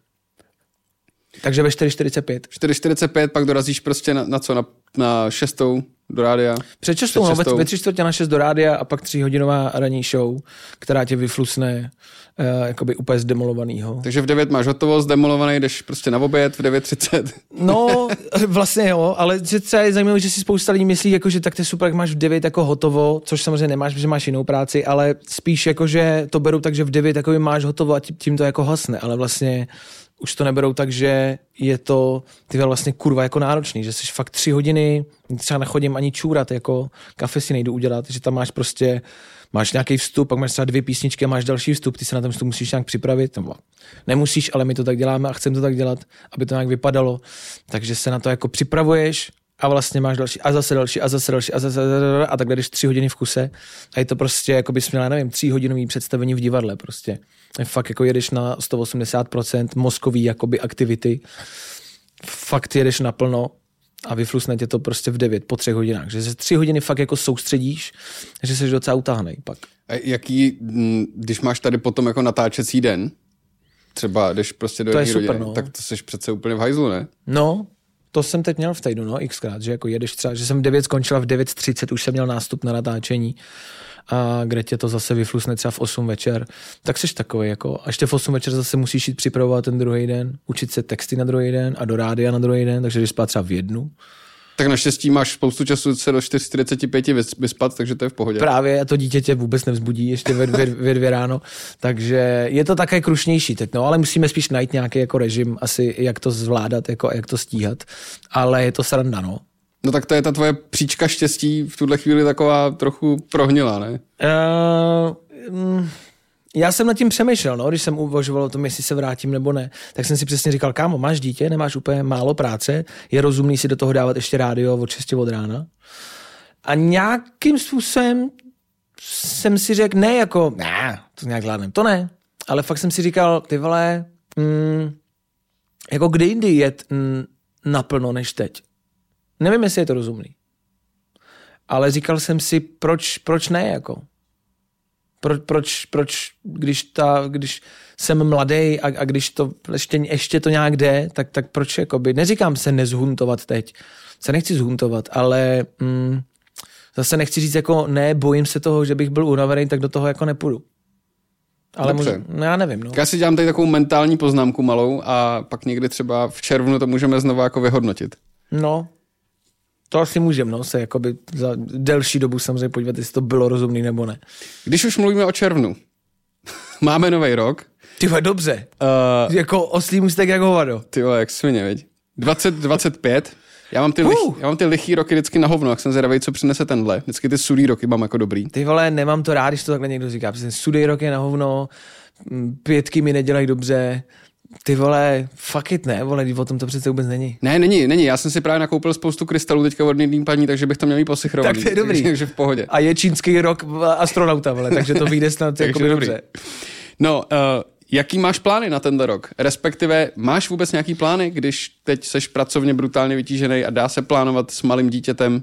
ve 4:45. 4:45, pak dorazíš prostě na co? Na 6 do rádia? Před 6, no, ve 3:45 do rádia a pak 3hodinová ranní show, která tě vyflusne jakoby úplně zdemolovanýho. Takže v 9 máš hotovo, zdemolovaný, jdeš prostě na oběd v 9:30. No, vlastně jo, ale třeba je zajímavé, že si spousta lidí myslí, jako, že tak to je super, jak máš v 9 jako hotovo, což samozřejmě nemáš, protože máš jinou práci, ale spíš jako, že to berou tak, že v 9 jako máš hotovo a tím to jako hasne, ale vlastně už to neberou tak, že je to ty vlastně kurva jako náročný, že jsi fakt 3 hodiny, třeba nechodím ani čůrat, jako kafe si nejdu udělat, že tam máš prostě, máš nějaký vstup, pak máš třeba 2 písničky a máš další vstup, ty se na tom vstup musíš nějak připravit, nebo nemusíš, ale my to tak děláme a chceme to tak dělat, aby to nějak vypadalo, takže se na to jako připravuješ a vlastně máš další a zase další a zase další a takhle jdeš 3 hodiny v kuse a je to prostě, jako bys měla, nevím, 3hodinový představení v divadle prostě. Fakt jako jedeš na 180% mozkový jakoby aktivity, fakt jedeš naplno a vyflusne tě to prostě v 9 po 3 hodinách, že se 3 hodiny fakt jako soustředíš, že jsi docela utáhnej pak. A jaký, když máš tady potom jako natáčecí den, třeba jdeš prostě do jedné rodiny, no. Tak to jsi přece úplně v hajzlu, ne? No, to jsem teď měl v týdnu, no, xkrát, že jako jedeš třeba, že jsem v 9 skončila, v 9:30 už jsem měl nástup na natáčení a kde tě to zase vyflusne třeba v 8 večer, tak seš takový jako, a ještě v 8 večer zase musíš jít připravovat ten druhý den, učit se texty na druhý den a do rádia na druhý den, takže jdeš spát třeba v 1. Tak naštěstí máš spoustu času se do 4:45 vyspat, takže to je v pohodě. Právě a to dítě tě vůbec nevzbudí ještě ve 2 ráno, takže je to také krušnější teď, no, ale musíme spíš najít nějaký jako režim asi, jak to zvládat, jako jak to stíhat, ale je to sranda, no. No tak to je ta tvoje příčka štěstí v tuhle chvíli taková trochu prohnilá, ne? Já jsem nad tím přemýšlel, no, když jsem uvažoval o tom, jestli se vrátím nebo ne, tak jsem si přesně říkal, kámo, máš dítě, nemáš úplně málo práce, je rozumný si do toho dávat ještě rádio od 6 od rána. A nějakým způsobem jsem si řekl, ne, jako, ne, to nějak zvládnem, to ne, ale fakt jsem si říkal, ty vole, jako kdy jindy jet naplno než teď. Nevím, jestli je to rozumný. Ale říkal jsem si, proč ne, jako. Proč když jsem mladý a když to ještě to nějak jde, tak proč, jakoby, neříkám se nezhuntovat teď, se nechci zhuntovat, ale zase nechci říct, jako ne, bojím se toho, že bych byl unavený, tak do toho jako nepůjdu. Ale no, já nevím. No. Já si dělám tady takovou mentální poznámku malou a pak někdy třeba v červnu to můžeme znovu jako vyhodnotit. No, to asi můžeme, no, se jakoby za delší dobu samozřejmě podívat, jestli to bylo rozumný nebo ne. Když už mluvíme o červnu, máme nový rok. Tyhle, dobře. Jako oslý můstek jak hovado. Tyhle, jak svině, veď. 2025. Já mám ty lichý roky vždycky na hovno, jak jsem zvědavej, co přinese tenhle. Vždycky ty sudý roky mám jako dobrý. Ty vole, nemám to rád, když to takhle někdo říká. Přesně sudý rok je na hovno, 5 mi nedělají dobře. Ty vole, fuck it, ne, vole, o tom to přece vůbec není. Ne, není. Já jsem si právě nakoupil spoustu krystalů teďka od jedné paní, takže bych to měl mít posichrovaný. Tak to je dobrý. Takže v pohodě. A je čínský rok astronauta, vole, takže to vyjde snad jako dobře. No, jaký máš plány na tenhle rok? Respektive, máš vůbec nějaký plány, když teď seš pracovně brutálně vytížený a dá se plánovat s malým dítětem?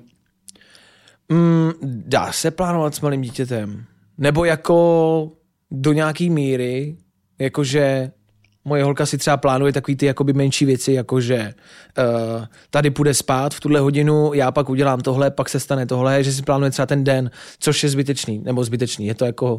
Dá se plánovat s malým dítětem. Nebo jako do nějaký míry, jakože moje holka si třeba plánuje takový ty jakoby menší věci, jakože tady půjde spát v tuhle hodinu, já pak udělám tohle, pak se stane tohle, že si plánuje třeba ten den, což je zbytečný, je to jako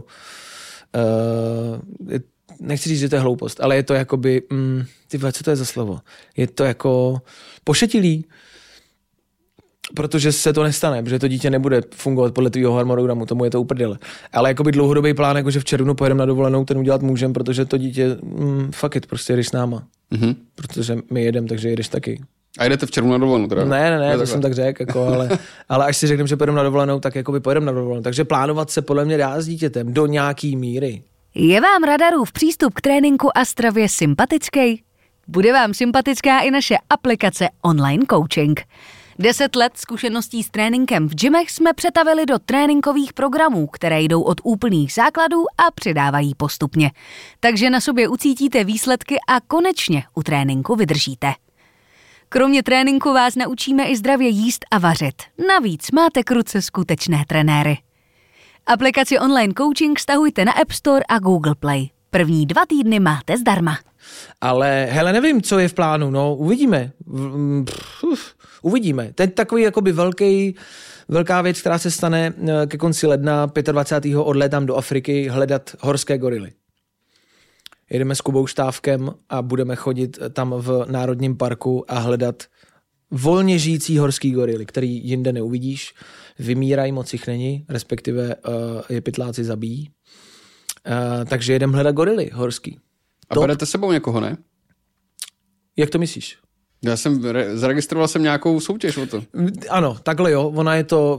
nechci říct, že to je hloupost, ale je to jakoby, ty vole, co to je za slovo? Je to jako pošetilý. protože se to nestane, protože to dítě nebude fungovat podle tvýho harmonogramu, tomu je to uprdele. Ale jakoby dlouhodobý plán, jakože v červnu pojedeme na dovolenou, ten udělat můžem, protože to dítě, fuck it, prostě jdeš s náma. Protože my jedem, takže jedeš taky. A jdete v červnu na dovolenou teda? Ne, to jsem tak řekl, jako, ale až si řekneme, že pojedeme na dovolenou, tak jakoby pojedeme na dovolenou. Takže plánovat se podle mě dá s dítětem do nějaký míry. Je vám Radarův přístup k tréninku a stravě sympatický? Bude vám sympatická i naše aplikace Online Coaching. 10 let zkušeností s tréninkem v gymech jsme přetavili do tréninkových programů, které jdou od úplných základů a přidávají postupně. Takže na sobě ucítíte výsledky a konečně u tréninku vydržíte. Kromě tréninku vás naučíme i zdravě jíst a vařit. Navíc máte k ruce skutečné trenéry. Aplikaci Online Coaching stahujte na App Store a Google Play. První 2 týdny máte zdarma. Ale hele, nevím, co je v plánu, no, uvidíme. Uvidíme. Teď takový jakoby velká věc, která se stane ke konci ledna, 25. odlétám do Afriky hledat horské gorily. Jedeme s Kubou Štávkem a budeme chodit tam v Národním parku a hledat volně žijící horský gorily, který jinde neuvidíš. Vymírají, moc jich není, respektive je pytláci zabijí. Takže jedeme hledat gorily horský. A berete sebou někoho, ne? Jak to myslíš? Zaregistroval jsem nějakou soutěž o to. Ano, takhle jo, ona je to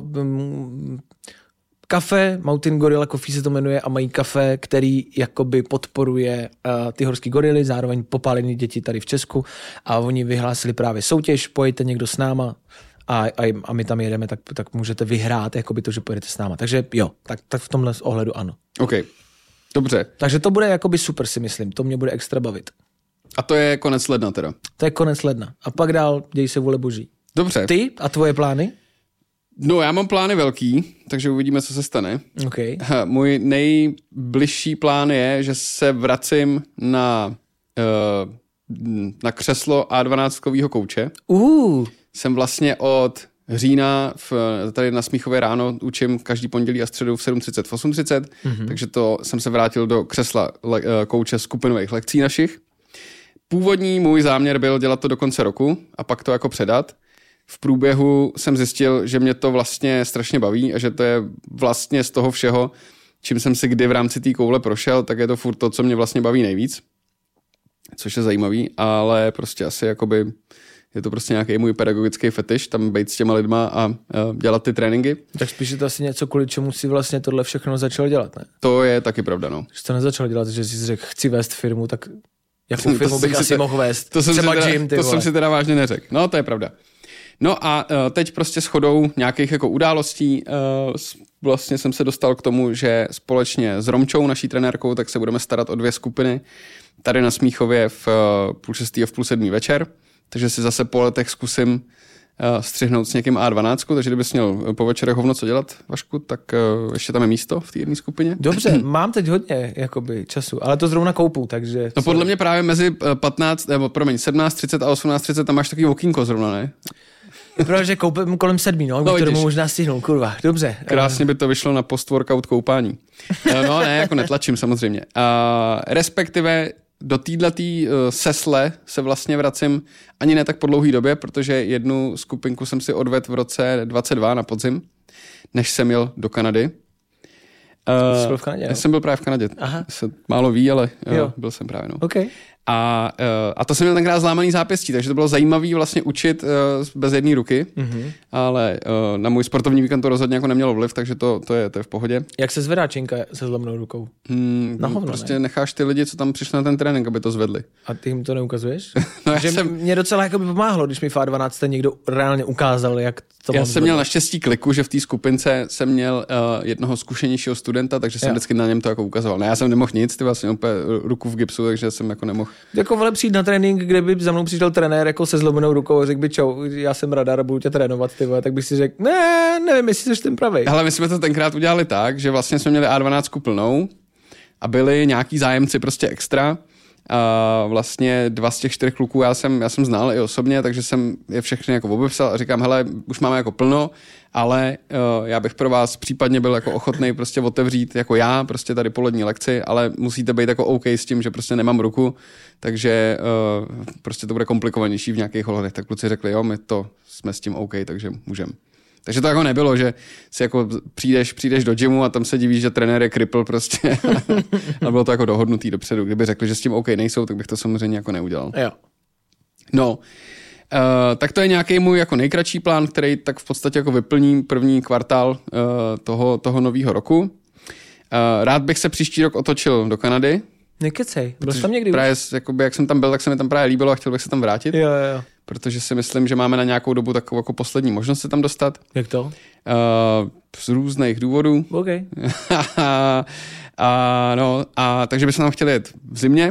kafe, Mountain Gorilla Coffee se to jmenuje a mají kafe, který jakoby podporuje ty horský gorily, zároveň popálený děti tady v Česku a oni vyhlásili právě soutěž, pojďte někdo s náma a my tam jedeme, tak můžete vyhrát jakoby to, že pojedete s náma. Takže jo, tak v tomhle ohledu ano. OK, dobře. Takže to bude jakoby super, si myslím, to mě bude extra bavit. A to je konec ledna teda? To je konec ledna. A pak dál děj se vůle boží. Dobře. Ty a tvoje plány? No, já mám plány velký, takže uvidíme, co se stane. Okay. Můj nejbližší plán je, že se vracím na křeslo A12kovýho kouče. Jsem vlastně od října tady na Smíchově ráno učím každý pondělí a středu v 7:30, v 8:30, takže to jsem se vrátil do křesla kouče skupinových lekcí našich. Původní můj záměr byl dělat to do konce roku a pak to jako předat. V průběhu jsem zjistil, že mě to vlastně strašně baví a že to je vlastně z toho všeho, čím jsem si kdy v rámci té koule prošel, tak je to furt to, co mě vlastně baví nejvíc, což je zajímavý, ale prostě asi jakoby je to prostě nějaký můj pedagogický fetiš, tam být s těma lidma a dělat ty tréninky. Tak spíš je to asi něco, kvůli čemu si vlastně tohle všechno začal dělat, ne? To je taky pravda, no. Že to nezačal dělat, že jsi řekl, chci vést firmu, tak jakou firmu bych asi mohl vést? To jsem si teda vážně neřekl. No, to je pravda. No a teď prostě shodou nějakých jako událostí vlastně jsem se dostal k tomu, že společně s Romčou, naší trenérkou, tak se budeme starat o 2 skupiny tady na Smíchově v 5:30 a v 6:30 večer. Takže si zase po letech zkusím střihnout s někým A12, takže kdybys měl po večerech hovno co dělat, Vašku, tak ještě tam je místo v té jedné skupině. Dobře, mám teď hodně jakoby, času, ale to zrovna koupu, takže... No podle mě právě mezi 17:30 a 18:30 tam máš takový okýnko zrovna, ne? Protože koupím kolem 7, no, bych to možná stihnul, kurva, dobře. Krásně by to vyšlo na post-workout koupání. No ne, jako netlačím samozřejmě. Respektive do této sesle se vlastně vracím ani ne tak po dlouhý době, protože jednu skupinku jsem si odvedl v roce 2022 na podzim, než jsem jel do Kanady. Jsi byl v Kanadě? Já jsem byl právě v Kanadě. Aha. Se málo ví, ale byl jsem právě. No. Okay. A to jsem měl tenkrát zlámaný zápěstí, takže to bylo zajímavé vlastně učit bez jedné ruky, ale na můj sportovní víkend to rozhodně jako nemělo vliv, takže to je v pohodě. Jak se zvedá činka se zlomnou rukou? Na hovno, prostě ne? Necháš ty lidi, co tam přišli na ten trénink, aby to zvedli. A ty jim to neukazuješ? No, mě docela jako by pomáhlo, když mi v A12 někdo reálně ukázal, jak to Já jsem měl naštěstí kliku, že v té skupince jsem měl jednoho zkušenějšího studenta, takže jsem vždycky na něm to jako ukazoval. Ne, já jsem nemohl nic, ty vlastně úplně ruku v gipsu, takže jsem jako nemohl. Jako vole přijít na trénink, kde by za mnou přišel trenér jako se zlomenou rukou a řekl by čau, já jsem Radar a budu tě trénovat, ty vole, tak bych si řekl, ne, nevím, jestli jsi ten pravej. Ale my jsme to tenkrát udělali tak, že vlastně jsme měli A12 plnou a byli nějaký zájemci prostě extra A vlastně 2 z těch 4 kluků já jsem znal i osobně, takže jsem je všechny jako obepsal a říkám, hele, už máme jako plno, ale já bych pro vás případně byl jako ochotnej prostě otevřít jako já prostě tady polední lekci, ale musíte být jako OK s tím, že prostě nemám ruku, takže prostě to bude komplikovanější v nějakých ohledech. Tak kluci řekli, jo, jsme s tím OK, takže můžeme. Takže to jako nebylo, že si jako přijdeš do gymu a tam se divíš, že trenér je cripple prostě. A bylo to jako dohodnutý dopředu. Kdyby řekli, že s tím OK nejsou, tak bych to samozřejmě jako neudělal. Jo. No, tak to je nějaký můj jako nejkratší plán, který tak v podstatě jako vyplní první kvartál toho nového roku. Rád bych se příští rok otočil do Kanady. Nekecej, byl jsi tam někdy? Právě, jakoby, jak jsem tam byl, tak se mi tam právě líbilo a chtěl bych se tam vrátit. Jo. Protože si myslím, že máme na nějakou dobu takovou jako poslední možnost se tam dostat. Jak to? Z různých důvodů. OK. Takže bychom tam chtěli jet v zimě.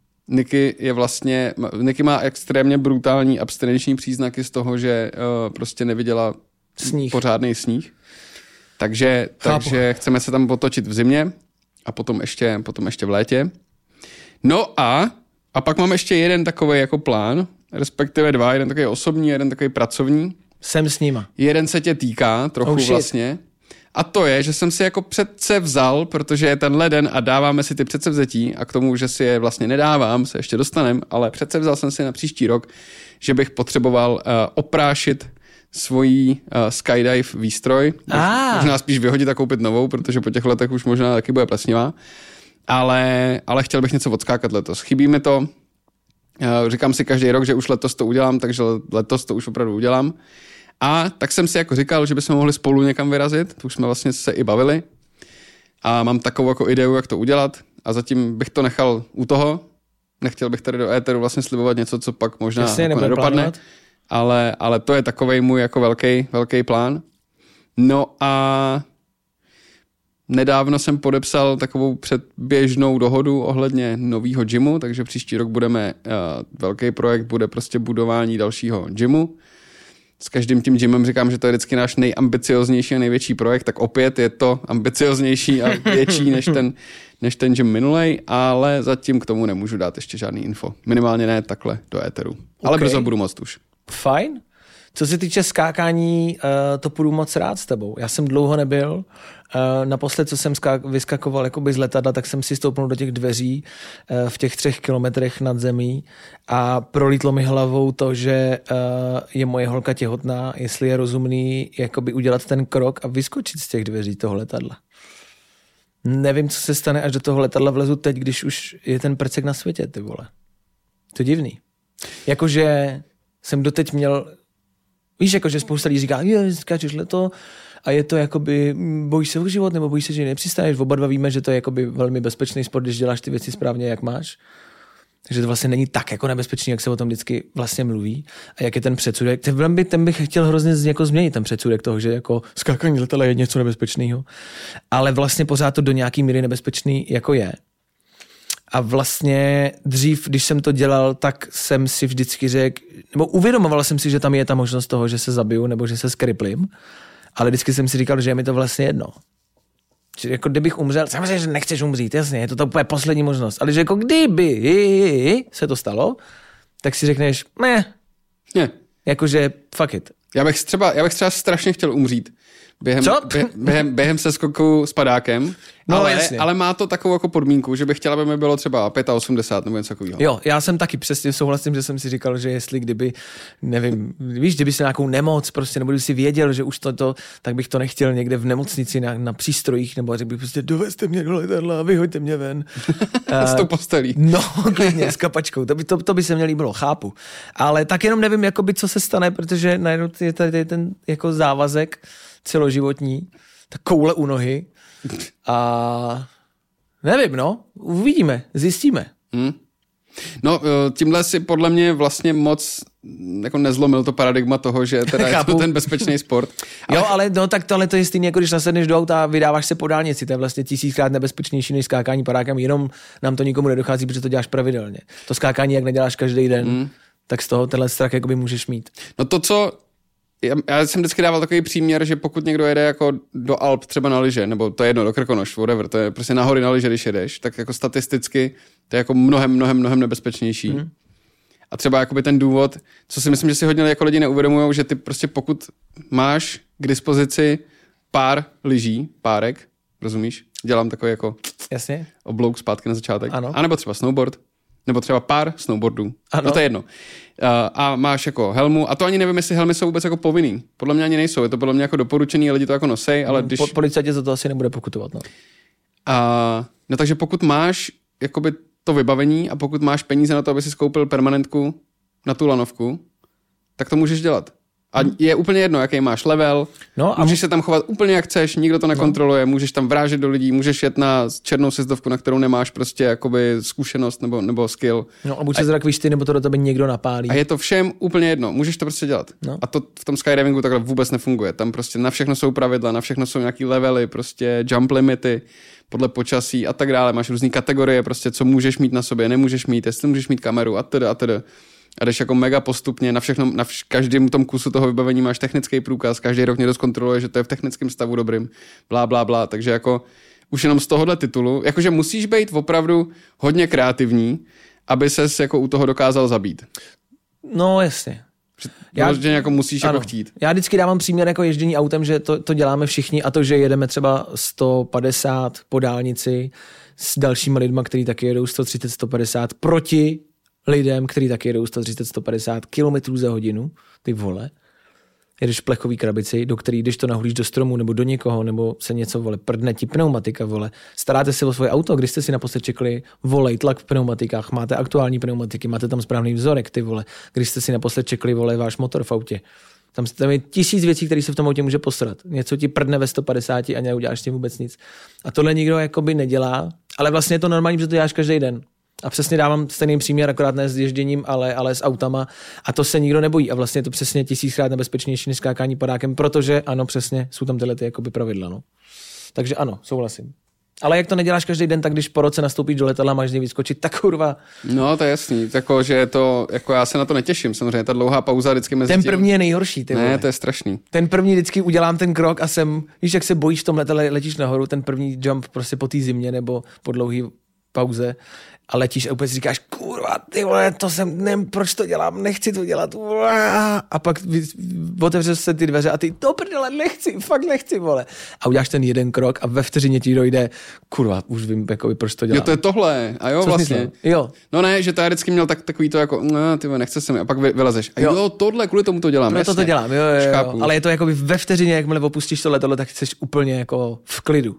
Niky má extrémně brutální abstinenční příznaky z toho, že prostě neviděla pořádný sníh. Takže chceme se tam otočit v zimě a potom ještě v létě. No a pak mám ještě jeden takový jako plán, respektive 2, jeden takový osobní, jeden takový pracovní. Jsem s nima. Jeden se tě týká trochu vlastně. A to je, že jsem si jako předsevzal, protože je tenhle den a dáváme si ty předsevzetí a k tomu, že si je vlastně nedávám, se ještě dostanem, ale předsevzal jsem si na příští rok, že bych potřeboval oprášit svojí skydive výstroj. Možná spíš vyhodit a koupit novou, protože po těch letech už možná taky bude plesnivá. Ale chtěl bych něco odskákat letos. Chybí mi to. Říkám si každý rok, že už letos to udělám, takže letos to už opravdu udělám. A tak jsem si jako říkal, že bychom mohli spolu někam vyrazit. To už jsme vlastně se i bavili. A mám takovou jako ideu, jak to udělat. A zatím bych to nechal u toho. Nechtěl bych tady do éteru vlastně slibovat něco, co pak možná jako nedopadne. Ale to je takovej můj jako velký plán. No a nedávno jsem podepsal takovou předběžnou dohodu ohledně nového gymu, takže příští rok velký projekt bude prostě budování dalšího gymu. S každým tím gymem říkám, že to je vždycky náš nejambicioznější a největší projekt, tak opět je to ambicioznější a větší než ten gym minulej, ale zatím k tomu nemůžu dát ještě žádný info. Minimálně ne takhle do éteru. Ale brzo budu moct už. Fajn. Co se týče skákání, to půjdu moc rád s tebou. Já jsem dlouho nebyl. Naposled, co jsem vyskakoval jakoby z letadla, tak jsem si stoupnul do těch dveří v těch 3 kilometrech nad zemí a prolítlo mi hlavou to, že je moje holka těhotná, jestli je rozumný jakoby udělat ten krok a vyskočit z těch dveří toho letadla. Nevím, co se stane, až do toho letadla vlezu teď, když už je ten prcek na světě, ty vole. To je divný. Jakože jsem doteď měl. Víš, jakože spousta lidí říká, skáčeš leto a je to jakoby, bojíš se o život nebo bojíš se, že nepřistaneš. Oba dva víme, že to je jakoby velmi bezpečný sport, když děláš ty věci správně, jak máš. Takže to vlastně není tak jako nebezpečný, jak se o tom vždycky vlastně mluví. A jak je ten předsudek. Ten bych chtěl hrozně jako změnit ten předsudek toho, že jako skákání letadla je něco nebezpečného. Ale vlastně pořád to do nějaký míry nebezpečný jako je. A vlastně dřív, když jsem to dělal, tak jsem si vždycky řekl, nebo uvědomoval jsem si, že tam je ta možnost toho, že se zabiju nebo že se skriplím, ale vždycky jsem si říkal, že je mi to vlastně jedno. Že jako kdybych umřel, samozřejmě, že nechceš umřít, jasně, je to úplně poslední možnost, ale že jako kdyby se to stalo, tak si řekneš, ne. Jakože fuck it. Já bych třeba strašně chtěl umřít. Během seskoku s padákem, ale má to takovou jako podmínku, že bych chtěl, aby mi bylo třeba 85 nebo něco takového. Jo, já jsem taky přesně souhlasím, že jsem si říkal, že jestli kdyby, nevím, víš, kdyby se nějakou nemoc prostě, nebo kdyby si věděl, že už to tak bych to nechtěl někde v nemocnici na přístrojích, nebo řekl bych prostě dovezte mě do letadla a vyhoďte mě ven. S tou postelí. No, klidně, s kapačkou, to by se mě líbilo, chápu. Ale tak jenom nevím, jakoby, co se stane, protože najednou je tady ten jako závazek celoživotní, ta koule u nohy a nevím, uvidíme, zjistíme. No, tímhle si podle mě vlastně moc jako nezlomil to paradigma toho, že teda je to ten bezpečný sport. Ale... Jo, ale tak tohle to je stejný, jako když nasedneš do auta a vydáváš se po dálnici, to je vlastně 1000krát nebezpečnější než skákání padákem, jenom nám to nikomu nedochází, protože to děláš pravidelně. To skákání, jak neděláš každý den, tak z toho tenhle strach jakoby můžeš mít. No to, co Já jsem vždycky dával takový příměr, že pokud někdo jede jako do Alp třeba na lyže, nebo to je jedno, do Krkonoš, whatever, to je prostě nahory na lyže, když jedeš, tak jako statisticky to je jako mnohem nebezpečnější. A třeba jakoby ten důvod, co si myslím, že si hodně jako lidi neuvědomujou, že ty prostě pokud máš k dispozici pár lyží, párek, rozumíš? Dělám takový jako Jasně. oblouk zpátky na začátek. Ano. A nebo třeba snowboard, nebo třeba pár snowboardů. Ano. No to je jedno. A máš jako helmu, a to ani nevím, jestli helmy jsou vůbec jako povinný. Podle mě ani nejsou, je to podle mě jako doporučený, lidi to jako nosej, ale když... Policajt za to asi nebude pokutovat, no. No takže pokud máš jakoby to vybavení a pokud máš peníze na to, aby si skoupil permanentku na tu lanovku, tak to můžeš dělat. A je úplně jedno, jaký máš level, no, můžeš se tam chovat úplně jak chceš, nikdo to nekontroluje, můžeš tam vrážet do lidí, můžeš jet na černou sjezdovku, na kterou nemáš prostě jakoby zkušenost nebo skill. No a buď se zrakvíš ty, nebo to do tebe někdo napálí. A je to všem úplně jedno, můžeš to prostě dělat. No. A to v tom skydivingu takhle vůbec nefunguje. Tam prostě na všechno jsou pravidla, na všechno jsou nějaký levely, prostě jump limity podle počasí a tak dále. Máš různý kategorie, prostě co můžeš mít na sobě, nemůžeš mít, jestli můžeš mít kameru a tedy. A jdeš jako mega postupně, na všechno, každém tom kusu toho vybavení máš technický průkaz, každý rok někdo zkontroluje, že to je v technickém stavu dobrým, blá, takže jako už jenom z tohohle titulu, jakože musíš být opravdu hodně kreativní, aby ses jako u toho dokázal zabít. No jasně. Já jako musíš jako chtít. Já vždycky dávám příměr jako ježdění autem, že to děláme všichni a to, že jedeme třeba 150 po dálnici s dalšíma lidma, kteří taky jedou 130, 150 proti lidem, kteří taky jedou 130, 150 km za hodinu, ty vole. Jedeš v plechový krabici, do který, když to nahlíš do stromu nebo do někoho, nebo se něco, vole, prdne ti pneumatika, vole. Staráte se o svoje auto, když jste si naposled čekli, volej, tlak v pneumatikách, máte aktuální pneumatiky, máte tam správný vzorek, ty vole. Když jste si naposled čekli, vole, váš motor v autě. Tam je 1000 věcí, které se v tom autě může posrat. Něco ti prdne ve 150 a neuděláš s tím vůbec nic. A tohle nikdo jakoby nedělá, ale vlastně je to normální, že to děláš každý den. A přesně dávám stejný příměr, akorát ne s ježděním, ale s autama. A to se nikdo nebojí. A vlastně je to přesně 1000krát nebezpečnější než skákání padákem, protože ano, přesně, jsou tam tyhle ty jakoby pravidla. No. Takže ano, souhlasím. Ale jak to neděláš každý den, tak když po roce nastoupíš do letadla a máš z něj vyskočit, tak kurva. No, to je jasný. Tako, že je to, jako já se na to netěším, samozřejmě, ta dlouhá pauza vždycky mezi Ten tím. první je nejhorší, ty vole. Ne, to je strašný. Ten první vždycky udělám ten krok a víš, jak se bojíš v tom letadle, letíš nahoru, ten první jump prostě po té zimě nebo po dlouhý pauze a letíš a úplně si říkáš, kurva, ty vole, to jsem, nevím, proč to dělám, nechci to dělat, a pak otevře se ty dveře a ty, to prdele, fakt nechci, vole. A uděláš ten jeden krok a ve vteřině ti dojde, kurva, už vím, jakoby, proč to dělám. Jo, to je tohle, a jo, co vlastně. Jo. No ne, že to já vždycky měl takový to jako, no, ty nechce se mi, a pak vylezeš. A jo, tohle, kvůli tomu to dělám, Proto to dělám, jo. Ale je to jakoby ve vteřině, jakmile opustíš to letadlo, tak jsi úplně jako v klidu.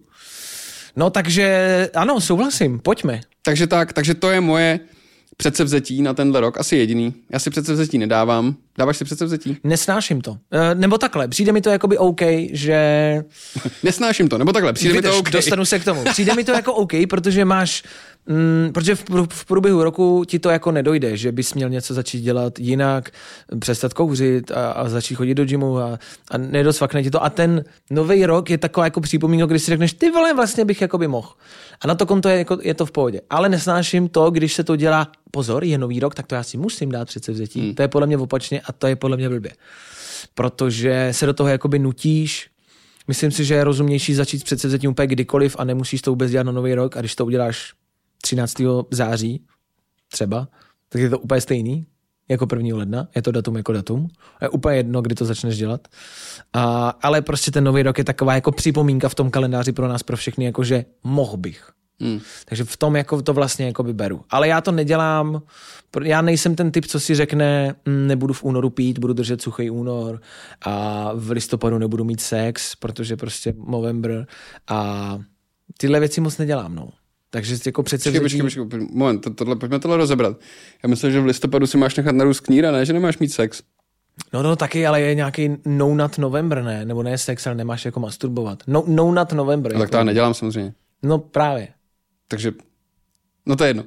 No takže ano, souhlasím, pojďme. Takže to je moje předsevzetí na tenhle rok, asi jediný. Já si předsevzetí nedávám. Dáváš si předsevzetí? Nesnáším to. Nebo takhle, přijde mi to jakoby OK, že... Nesnáším to, nebo takhle, přijde mi to OK. Dostanu se k tomu. Přijde mi to jako OK, protože máš... protože v průběhu roku ti to jako nedojde, že bys měl něco začít dělat jinak, přestat kouřit a začít chodit do gymu a nedosvakne ti to. A ten nový rok je taková jako připomínka, když si řekneš, ty vole, vlastně bych jakoby mohl. A na to konto je to v pohodě. Ale nesnáším to, když se to dělá, pozor, je nový rok, tak to já si musím dát předsevzetí. To je podle mě opačně a to je podle mě blbě. Protože se do toho jakoby nutíš. Myslím si, že je rozumnější začít s předsevzetím úplně kdykoliv a nemusíš to vůbec dělat na nový rok a když to uděláš 13. září třeba, tak je to úplně stejný jako 1. ledna, je to datum jako datum. Je úplně jedno, kdy to začneš dělat. Ale prostě ten nový rok je taková jako připomínka v tom kalendáři pro nás, pro všechny, jakože mohl bych. Takže v tom jako to vlastně jako beru. Ale já to nedělám, já nejsem ten typ, co si řekne, nebudu v únoru pít, budu držet suchý únor a v listopadu nebudu mít sex, protože prostě November a tyhle věci moc nedělám, no. Takže jako přece Počkej, moment, pojďme tohle rozebrat. Já myslím, že v listopadu si máš nechat narůst kníra, ne, že nemáš mít sex. No taky, ale je nějaký no-nut November, ne? Nebo ne sex, ale nemáš jako masturbovat. No-nut November. No, tak to já nedělám samozřejmě. No právě. Takže, no to je jedno.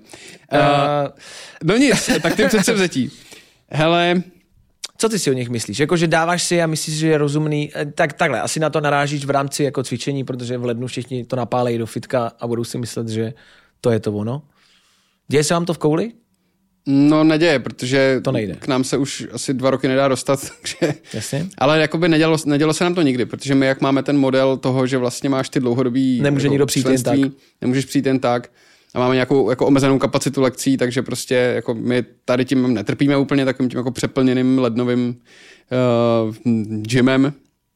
No nic, tak ty předsevzetí. Hele... Co ty si o nich myslíš? Jakože dáváš si a myslíš, že je rozumný, tak takhle, asi na to narážíš v rámci jako cvičení, protože v lednu všichni to napálejí do fitka a budou si myslet, že to je to ono. Děje se vám to v kouli? No neděje, protože to nejde. K nám se už asi 2 roky nedá dostat. Takže... Jasně. Ale jakoby nedělo se nám to nikdy, protože my jak máme ten model toho, že vlastně máš ty dlouhodobý nemůže jako nikdo přijít jen tak. Nemůžeš přijít jen tak a máme nějakou jako omezenou kapacitu lekcí, takže prostě jako my tady tím netrpíme úplně takovým tím jako přeplněným lednovým gymem.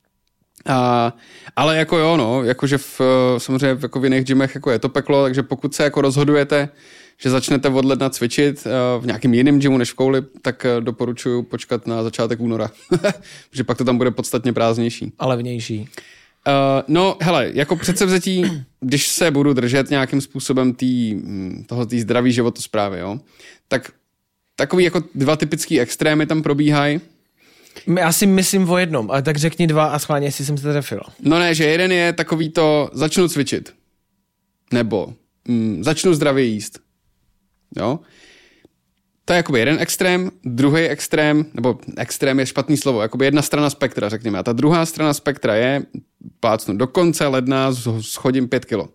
Ale jako jo, no, jakože samozřejmě jako v jiných gymech jako je to peklo, takže pokud se jako rozhodujete, že začnete od ledna cvičit v nějakým jiném gymu než v kouli, tak doporučuji počkat na začátek února, protože pak to tam bude podstatně prázdnější. Ale vnější. No, hele, jako předsevzetí, když se budu držet nějakým způsobem tý zdravý životosprávy, jo, tak takový jako 2 typický extrémy tam probíhají. Já si myslím o jednom, ale tak řekni 2 a schválně, jestli jsem se trefil. No ne, že jeden je takový to, začnu cvičit. Nebo začnu zdravě jíst. Jo? To je jakoby jeden extrém, druhý extrém, nebo extrém je špatný slovo, jakoby jedna strana spektra, řekněme. A ta druhá strana spektra je, plácnu, do konce ledna schodím 5 kilo.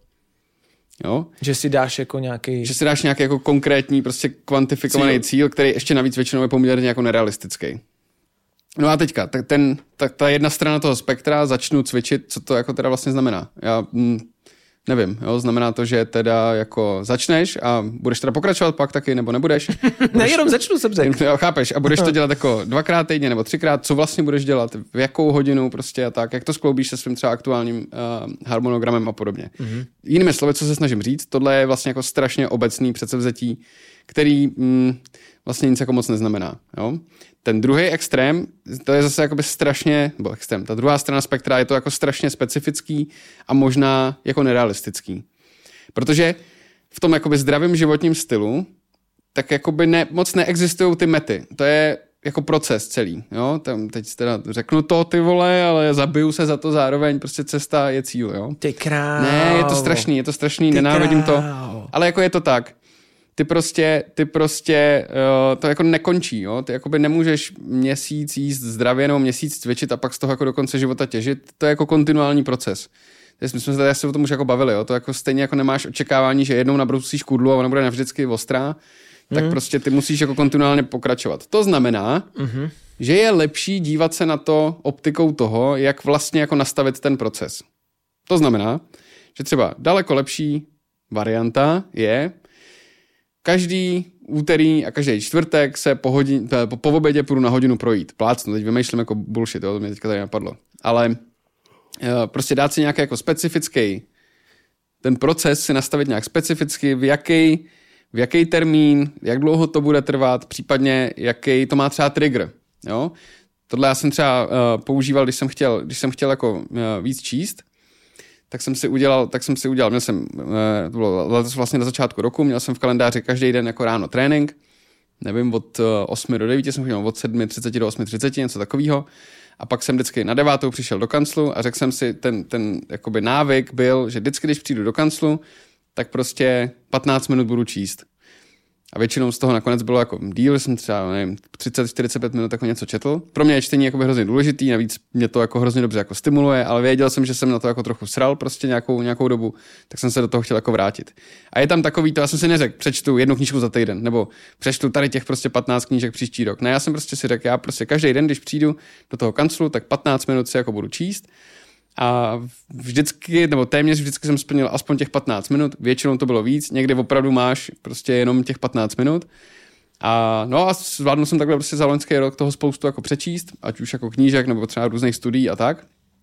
Jo? Že si dáš jako nějaký... Že si dáš nějaký jako konkrétní, prostě kvantifikovaný cíl, který ještě navíc většinou je poměrně jako nerealistický. No a teďka, ta jedna strana toho spektra, začnu cvičit, co to jako teda vlastně znamená. Já nevím, jo, znamená to, že teda jako začneš a budeš teda pokračovat pak taky, nebo nebudeš. Ne, jenom začnu, jsem řekl. Jo, chápeš, a budeš to dělat jako 2krát týdně nebo 3krát, co vlastně budeš dělat, v jakou hodinu prostě a tak, jak to skloubíš se svým třeba aktuálním harmonogramem a podobně. Mm-hmm. Jinými slovy, co se snažím říct, tohle je vlastně jako strašně obecný předsevzetí, který vlastně nic jako moc neznamená. Jo? Ten druhý extrém, to je zase jakoby strašně, nebo extrém, ta druhá strana spektra je to jako strašně specifický a možná jako nerealistický. Protože v tom jakoby zdravém životním stylu tak jakoby moc neexistují ty mety. To je jako proces celý. Jo? Tam teď teda řeknu to, ty vole, ale zabiju se za to zároveň, prostě cesta je cíl. Jo? Ty krávo. Ne, je to strašný, nenávidím to. Ale jako je to tak. Ty prostě to jako nekončí, jo? Ty jakoby nemůžeš měsíc jíst zdravě nebo měsíc cvičit a pak z toho jako do konce života těžit. To je jako kontinuální proces. My jsme se tady asi o tom už jako bavili, jo? To jako stejně jako nemáš očekávání, že jednou nabrousíš kudlu a ona bude navždycky ostrá, tak prostě ty musíš jako kontinuálně pokračovat. To znamená, že je lepší dívat se na to optikou toho, jak vlastně jako nastavit ten proces. To znamená, že třeba daleko lepší varianta je každý úterý a každý čtvrtek se po obědě půjdu na hodinu projít. Plácnu, teď vymýšlím jako bullshit, jo, to mě teďka tady napadlo. Ale prostě dát si nějaký jako specifický, ten proces si nastavit nějak specificky, v jaký termín, jak dlouho to bude trvat, případně jaký to má třeba trigger. Jo? Tohle já jsem třeba používal, když jsem chtěl jako víc číst, tak jsem si udělal, to bylo letos vlastně na začátku roku, měl jsem v kalendáři každý den jako ráno trénink, nevím, od 8 do 9 jsem chodil, od 7:30 do 8:30, něco takového. A pak jsem vždycky na 9 přišel do kanclu a řekl jsem si, ten jakoby návyk byl, že vždycky, když přijdu do kanclu, tak prostě 15 minut budu číst. A většinou z toho nakonec bylo jako díl, jsem třeba, nevím, 30-45 minut jako něco četl. Pro mě je čtení jako hrozně důležitý, navíc mě to jako hrozně dobře jako stimuluje, ale věděl jsem, že jsem na to jako trochu sral prostě nějakou dobu, tak jsem se do toho chtěl jako vrátit. A je tam takový to, já jsem si neřekl, přečtu 1 knížku za týden, nebo přečtu tady těch prostě 15 knížek příští rok. Ne, já jsem prostě si řekl, já prostě každý den, když přijdu do toho kanclu, tak 15 minut si jako budu číst. A vždycky, nebo téměř vždycky jsem splnil aspoň těch 15 minut, většinou to bylo víc, někdy opravdu máš prostě jenom těch 15 minut. A no a zvládnul jsem takhle prostě za loňský rok toho spoustu jako přečíst, ať už jako knížek nebo třeba různých studií a tak.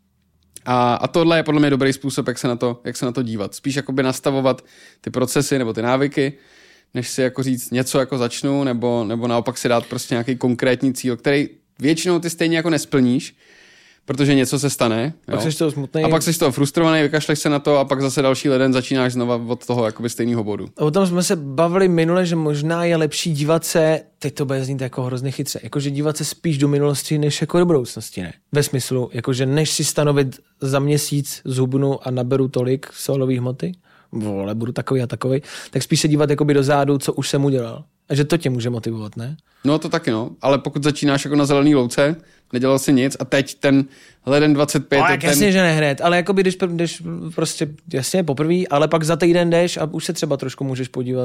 A tohle je podle mě dobrý způsob, jak se na to dívat. Spíš jakoby nastavovat ty procesy nebo ty návyky, než si jako říct něco jako začnu, nebo naopak si dát prostě nějaký konkrétní cíl, který většinou ty stejně jako nesplníš, protože něco se stane. Pak jsi toho smutnej. A pak jsi toho frustrovaný, vykašleš se na to a pak zase další leden začínáš znova od toho jakoby stejného bodu. O tom jsme se bavili minule, že možná je lepší dívat se, teď to bude znít jako hrozně chytře, jakože dívat se spíš do minulosti, než jako do budoucnosti, ne? Ve smyslu, jakože než si stanovit za měsíc zhubnu a naberu tolik solových hmoty, vole, budu takový a takovej, tak spíš se dívat jakoby dozadu, co už jsem udělal. A že to tě může motivovat, ne? No to taky, no. Ale pokud začínáš jako na zelený louce, nedělal si nic a teď ten leden 25... Ale jasně, že nehned, ale jakoby jdeš prostě, jasně, poprvé, ale pak za týden jdeš a už se třeba trošku můžeš podívat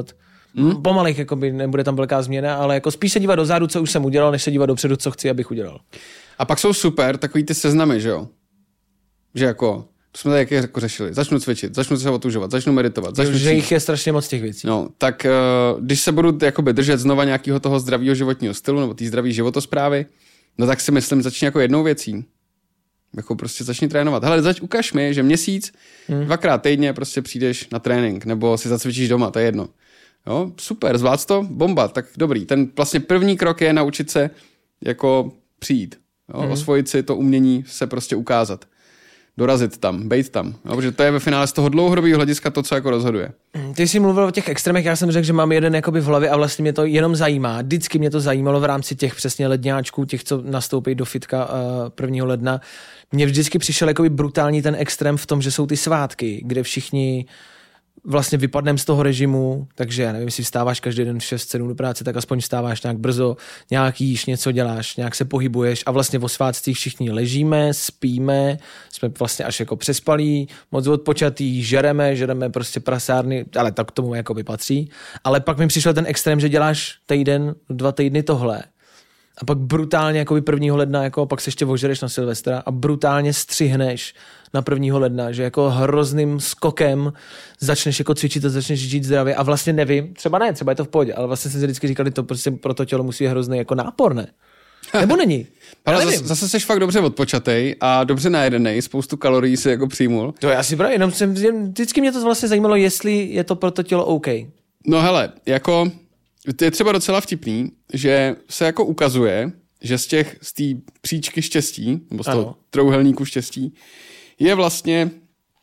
Pomalých, jakoby nebude tam velká změna, ale jako spíš se dívat dozadu, co už jsem udělal, než se dívat dopředu, co chci, abych udělal. A pak jsou super takový ty seznamy, že jo? Že jako, to jsme tady jako řešili, začnu cvičit, začnu se otužovat, začnu meditovat, začnu že jich je strašně moc těch věcí. No, tak když se budu jakoby držet znova nějakého toho zdravého životního stylu nebo té zdravé životosprávy, no tak si myslím, začni jako jednou věcí. Jako prostě začni trénovat. Hele, ukaž mi, že měsíc, 2krát týdně prostě přijdeš na trénink, nebo si zacvičíš doma, to je jedno. Jo, super, zvládl to, bomba, tak dobrý. Ten vlastně první krok je naučit se jako přijít. Jo, osvojit si to umění se prostě ukázat. Dorazit tam, bejt tam. Jo, protože to je ve finále z toho dlouhodobého hlediska to, co jako rozhoduje. Ty jsi mluvil o těch extrémech, já jsem řekl, že mám jeden jakoby v hlavě a vlastně mě to jenom zajímá. Vždycky mě to zajímalo v rámci těch přesně ledňáčků, těch, co nastoupí do fitka 1. ledna. Mně vždycky přišel jakoby brutální ten extrém v tom, že jsou ty svátky, kde všichni vlastně vypadneme z toho režimu, takže já nevím, jestli vstáváš každý den v 6-7 do práce, tak aspoň vstáváš nějak brzo, nějak jíš, něco děláš, nějak se pohybuješ a vlastně o svátcích všichni ležíme, spíme, jsme vlastně až jako přespalí, moc odpočatý, žereme prostě prasárny, ale tak k tomu jakoby patří. Ale pak mi přišel ten extrém, že děláš týden, 2 týdny tohle. A pak brutálně jakoby 1. ledna, jako pak se ještě ožereš na Silvestra a brutálně střihneš na 1. ledna, že jako hrozným skokem začneš jako cvičit a začneš žít zdravě a vlastně nevím, třeba je to v pohodě, ale vlastně jsem si vždycky říkal, že to prostě pro to tělo musí být hrozný jako nápor, ne? Nebo není? Ale zase seš fakt dobře odpočatej a dobře najedenej, spoustu kalorií si jako přijmul. To je asi právě, jenom vždycky mě to vlastně zajímalo, jestli je to pro to tělo OK. No hele, jako to je třeba docela vtipný, že se jako ukazuje, že z té příčky štěstí, nebo z toho trouhelníku štěstí, je vlastně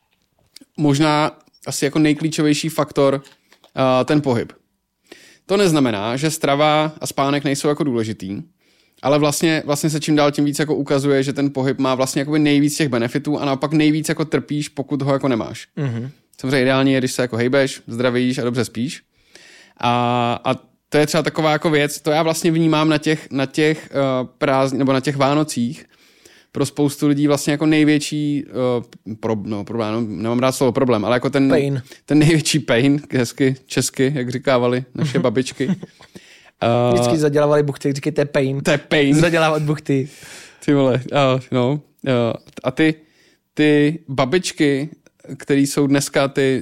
možná asi jako nejklíčovější faktor ten pohyb. To neznamená, že strava a spánek nejsou jako důležitý, ale vlastně se čím dál tím víc jako ukazuje, že ten pohyb má vlastně jako nejvíc těch benefitů a naopak nejvíc jako trpíš, pokud ho jako nemáš. Mm-hmm. Samozřejmě ideálně je, když se jako hejbeš, zdravíš a dobře spíš. A to je třeba taková jako věc, to já vlastně vnímám na těch prázdnin, nebo na těch Vánocích, pro spoustu lidí vlastně jako největší problém, nemám rád slovo problém, ale jako ten největší pain, hezky česky, jak říkávali naše babičky. Vždycky zadělávali buchty, říkají, to je pain. To je pain. Zadělávat buchty. Ty vole, a ty babičky, který jsou dneska ty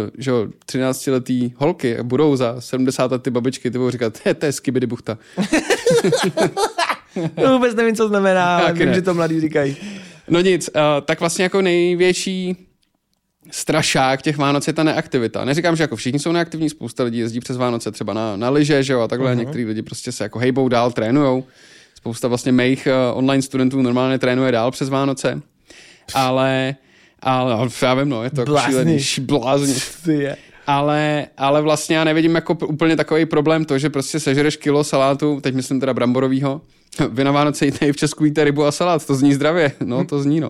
13letý holky a budou za 70 let ty babičky, ty budou říkat, to je skibidi buchta. No, vůbec nevím, co znamená, ale vím, že to mladí říkají. No nic, tak vlastně jako největší strašák těch Vánoc je ta neaktivita. Neříkám, že jako všichni jsou neaktivní, spousta lidí jezdí přes Vánoce třeba na lyže, že jo, a takhle, některý lidi prostě se jako hejbou dál, trénujou. Spousta vlastně mých online studentů normálně trénuje dál přes Vánoce. Ale já vím, no, je to jako šílený, blázni. Ale vlastně já nevidím jako úplně takový problém to, že prostě sežereš kilo salátu, teď myslím teda bramborovýho, vy na Vánoce jíte v Česku jíte rybu a salát, to zní zdravě, no to zní, no.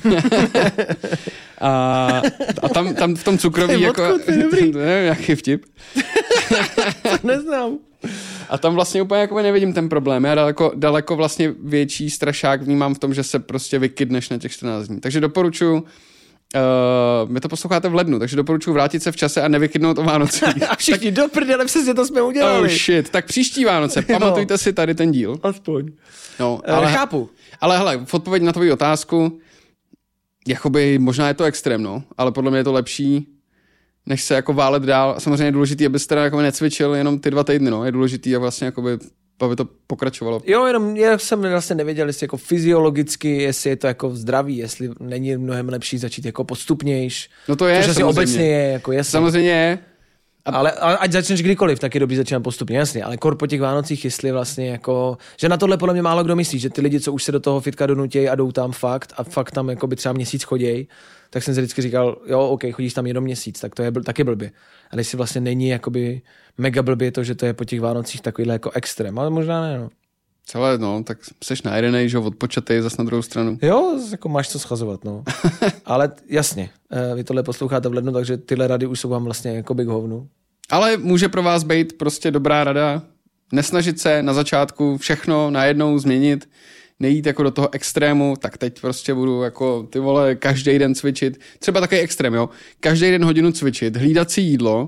a tam v tom cukroví jako, nevím, jaký vtip. To neznám. A tam vlastně úplně jako nevidím ten problém. Já daleko vlastně větší strašák vnímám v tom, že se prostě vykydneš na těch 14 dní. Takže doporučuji, my to posloucháte v lednu, takže doporučuji vrátit se v čase a nevykydnout o Vánocích. A všichni do prdele, přesně to jsme udělali. Oh shit, tak příští Vánoce, pamatujte si tady ten díl. Aspoň. No, ale chápu. Ale hele, v odpověď na tvoji otázku, jakoby možná je to extrém, no, ale podle mě je to lepší, než se jako válet dál. A samozřejmě je důležitý, abyste teda jako necvičil jenom ty 2 týdny, no. Je důležitý a vlastně jakoby, aby to pokračovalo. Jo, jenom já jsem vlastně nevěděl, jestli jako fyziologicky, jestli je to jako zdravý, jestli není mnohem lepší začít jako postupnějš. No to je, což obecně je, jako jasně. Samozřejmě je. Ale ať začneš kdykoliv, tak je dobrý začínat postupně, jasně, ale kor po těch Vánocích, jestli vlastně jako, že na tohle podle mě málo kdo myslí, že ty lidi, co už se do toho fitka donutějí a jdou tam fakt tam jako by třeba měsíc chodějí, tak jsem si vždycky říkal, jo, OK, chodíš tam jenom měsíc, tak to je taky blbě. Ale jestli vlastně není jakoby mega blbě to, že to je po těch Vánocích takovýhle jako extrém, ale možná ne, no. Celé, no, tak seš najedenej, že odpočatej zas na druhou stranu. Jo, jako máš co schazovat, no. Ale jasně, vy tohle posloucháte v lednu, takže tyhle rady už jsou vám vlastně jako big hovnu. Ale může pro vás být prostě dobrá rada nesnažit se na začátku všechno najednou změnit, nejít jako do toho extrému, tak teď prostě budu jako ty vole každý den cvičit. Třeba takový extrém, jo. Každý den hodinu cvičit, hlídat si jídlo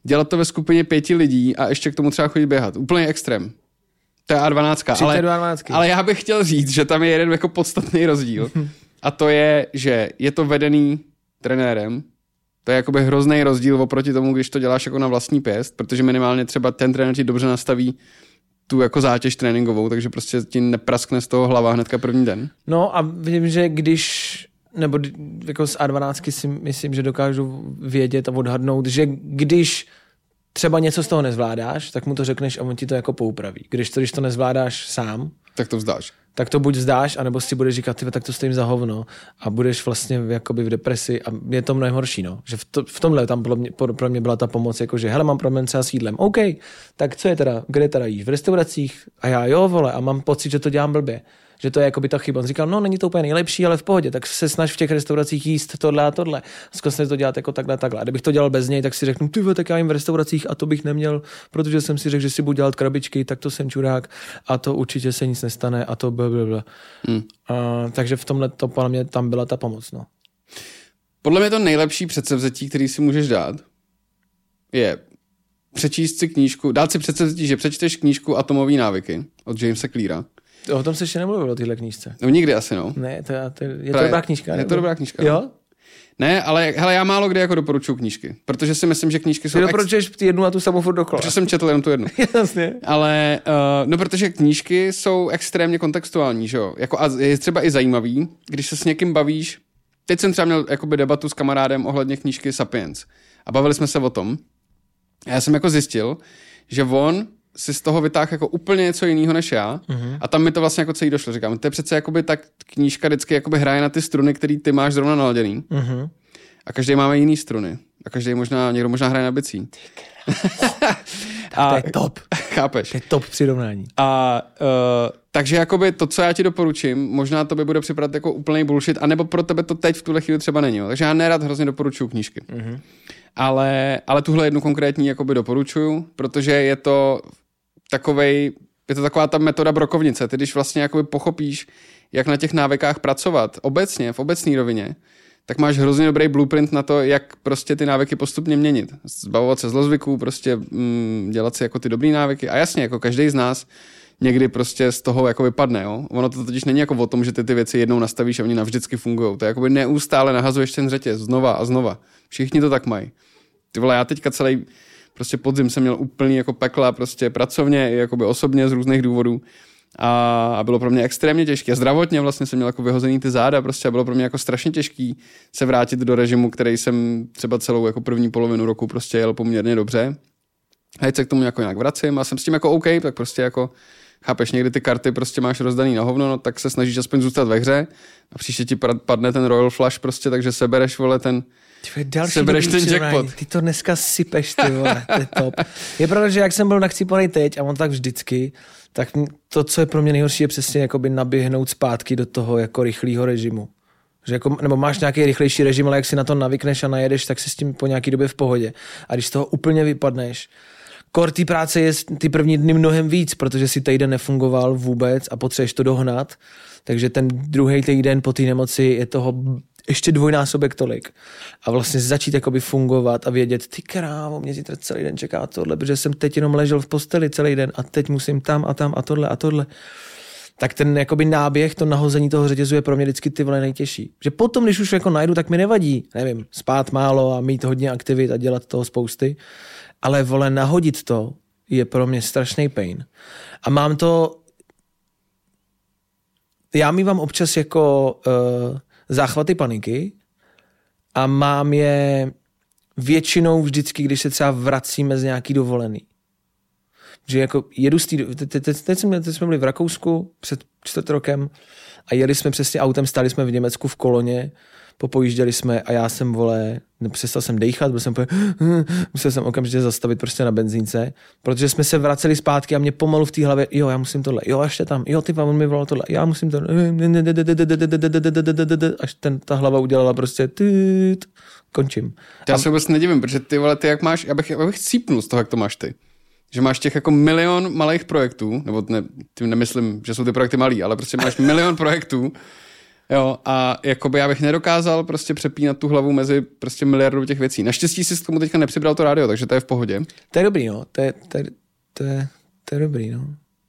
dělat to ve skupině 5 lidí a ještě k tomu třeba chodit běhat. Úplně extrém. To je A12. Ale já bych chtěl říct, že tam je jeden jako podstatný rozdíl. A to je, že je to vedený trenérem. To je jakoby hrozný rozdíl oproti tomu, když to děláš jako na vlastní pěst, protože minimálně třeba ten trenér ti dobře nastaví tu jako zátěž tréninkovou, takže prostě ti nepraskne z toho hlava hnedka první den. No a vím, že nebo jako z A12 si myslím, že dokážu vědět a odhadnout, že když třeba něco z toho nezvládáš, tak mu to řekneš a on ti to jako poupraví. Když to nezvládáš sám, tak to vzdáš. Tak to buď vzdáš, anebo si budeš říkat, tak to stojím za hovno a budeš vlastně jakoby v depresi a je to mnohem horší, no. Že v tomhle tam pro mě byla ta pomoc, jako že hele, mám problém třeba s jídlem. OK, tak co je teda, kde teda jíš? V restauracích? A já jo, vole, a mám pocit, že to dělám blbě. Že to je jakoby ta chyba. On říkal, no není to úplně nejlepší, ale v pohodě, tak se snaž v těch restauracích jíst tohle a tohle. Zkus to dělat jako takhle. A kdybych to dělal bez něj, tak si řeknu, tak já jim v restauracích a to bych neměl, protože jsem si řekl, že si budu dělat krabičky, tak to jsem čurák a to určitě se nic nestane a to blablabla. Takže v tomhle to podle mě tam byla ta pomoc, no. Podle mě to nejlepší předsevzetí, který si můžeš dát, je přečíst si knížku, dát si předsevzetí, že přečteš knížku Atomové návyky od Jamesa Cleara. O tom se ještě nemluvilo o téhle knížce. No nikdy asi, no. Ne, je to dobrá knížka. Je to dobrá knížka. Jo? Ne, ale hele, já málo kdy jako doporučuji knížky, protože si myslím, že knížky jsou... Ty doporučuješ jednu a tu samou furt dokola. Protože jsem četl jenom tu jednu. Jasně. Ale, no protože knížky jsou extrémně kontextuální, že jo? Jako, a je třeba i zajímavý, když se s někým bavíš. Teď jsem třeba měl jakoby debatu s kamarádem ohledně knížky Sapiens. A bavili jsme se o tom. A já jsem jako zjistil, že on si z toho vytáhl jako úplně něco jiného než já. A tam mi to vlastně jako celý došlo. Říkám, to je přece jakoby ta knížka vždycky jakoby hraje na ty struny, který ty máš zrovna naladěný. A každý máme jiný struny. A každý někdo možná hraje na bicí. To je top. Chápeš? To je top přirovnání. A takže jakoby to, co já ti doporučím, možná to by bude připadat jako úplný bullshit, anebo pro tebe to teď v tuhle chvíli třeba není. Jo. Takže já nerad hrozně doporučuju knížky. Ale tuhle jednu konkrétní jakoby doporučuju, protože je to taková ta metoda brokovnice. Ty když vlastně jakoby pochopíš, jak na těch návykách pracovat obecně, v obecné rovině, tak máš hrozně dobrý blueprint na to, jak prostě ty návyky postupně měnit. Zbavovat se zlozvyků, prostě dělat si jako ty dobrý návyky. A jasně, jako každý z nás někdy prostě z toho jako vypadne, jo. Ono to totiž není jako o tom, že ty věci jednou nastavíš a oni navždycky fungujou. To je jakoby neustále nahazuješ ten řetěz znova a znova. Všichni to tak mají. Ty vole, já teďka celý prostě podzim jsem měl úplný jako pekla, prostě pracovně i jakoby osobně z různých důvodů. A bylo pro mě extrémně těžké. A zdravotně vlastně jsem měl jako vyhozený ty záda prostě a bylo pro mě jako strašně těžký se vrátit do režimu, který jsem třeba celou jako první polovinu roku prostě jel poměrně dobře. A teď se k tomu jako nějak vracím a jsem s tím jako OK, tak prostě jako chápeš, někdy ty karty prostě máš rozdaný na hovno, no tak se snažíš aspoň zůstat ve hře a příště ti padne ten Royal Flush prostě, takže sebereš, vole, sebereš ten jackpot. Ty to dneska sypeš, ty vole, to je top. Je pravda, že jak jsem byl nakcipanej teď a on tak vždycky, tak to, co je pro mě nejhorší, je přesně jakoby naběhnout zpátky do toho jako rychlého režimu. Že jako, nebo máš nějaký rychlejší režim, ale jak si na to navykneš a najedeš, tak se s tím po nějaký době v pohodě. A když z toho úplně vypadneš, kor té práce je ty první dny mnohem víc, protože si týden nefungoval vůbec a potřebuješ to dohnat. Takže ten druhý týden po té nemoci je toho ještě dvojnásobek tolik. A vlastně začít jakoby fungovat a vědět, ty krávo, mě zítra celý den čeká tohle, protože jsem teď jenom ležel v posteli celý den a teď musím tam a tohle a tohle. Tak ten jakoby náběh, to nahození toho řetězu je pro mě vždycky ty vole nejtěžší. Že potom, když už jako najdu, tak mi nevadí, nevím, spát málo a mít hodně aktivit a dělat toho spousty. Ale vole, nahodit to je pro mě strašný pain. A mám to... Já mívám občas jako záchvaty paniky a mám je většinou vždycky, když se třeba vracíme z nějaký dovolený. Že jako jedu teď jsme byli v Rakousku před 4 rokem a jeli jsme přesně autem, stáli jsme v Německu v koloně, popojížděli jsme a já jsem, vole, přestal jsem dejchat, musel jsem okamžitě zastavit prostě na benzínce, protože jsme se vraceli zpátky a mě pomalu v té hlavě, jo, já musím tohle, jo, ještě tam, jo, ty on mi volal tohle, já musím tohle, až ta hlava udělala prostě, končím. Já se vůbec nedivím, protože ty vole, ty jak máš, já bych cípnul z toho, jak to máš ty. Že máš těch jako milion malých projektů, nebo ne, tím nemyslím, že jsou ty projekty malý, ale prostě máš milion projektů Jo, a jakoby já bych nedokázal prostě přepínat tu hlavu mezi prostě miliardou těch věcí. Naštěstí si k tomu teďka nepřibral to rádio, takže to je v pohodě. To je dobrý, no. To je dobrý, no.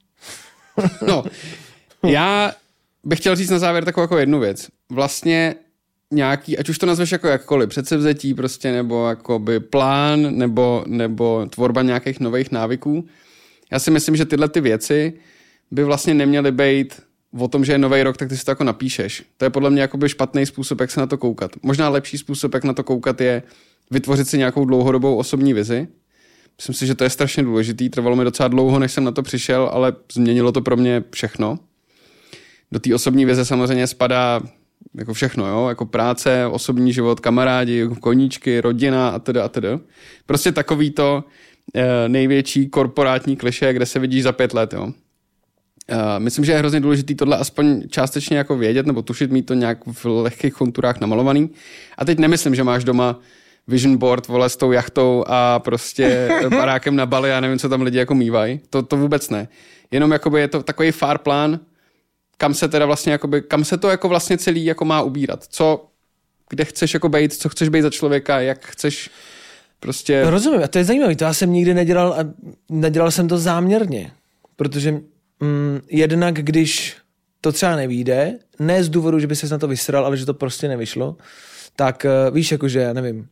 No, já bych chtěl říct na závěr takovou jako jednu věc. Vlastně nějaký, ať už to nazveš jako jakkoliv, předsevzetí prostě, nebo jakoby plán, nebo tvorba nějakých nových návyků. Já si myslím, že tyhle ty věci by vlastně neměly být o tom, že je nový rok, tak ty si to jako napíšeš. To je podle mě jakoby špatný způsob, jak se na to koukat. Možná lepší způsob, jak na to koukat, je vytvořit si nějakou dlouhodobou osobní vizi. Myslím si, že to je strašně důležitý. Trvalo mi docela dlouho, než jsem na to přišel, ale změnilo to pro mě všechno. Do té osobní vize samozřejmě spadá jako všechno, jo? Jako práce, osobní život, kamarádi, koníčky, rodina a teda. Prostě takový to největší korporátní klišé, kde se vidíš za 5 let, jo. Myslím, že je hrozně důležitý tohle aspoň částečně jako vědět, nebo tušit, mít to nějak v lehkých konturách namalovaný. A teď nemyslím, že máš doma vision board, vole, s tou jachtou a prostě barákem na Bali a nevím, co tam lidi jako mývají. To vůbec ne. Jenom jakoby je to takový far plán, kam se teda vlastně jakoby, kam se to jako vlastně celý jako má ubírat. Kde chceš jako bejt, co chceš bejt za člověka, jak chceš prostě... Rozumím, a to je zajímavé, to já jsem nikdy nedělal a nedělal jsem to záměrně, protože jednak, když to třeba nevyjde, ne z důvodu, že by ses na to vysral, ale že to prostě nevyšlo, tak víš, jakože, já nevím,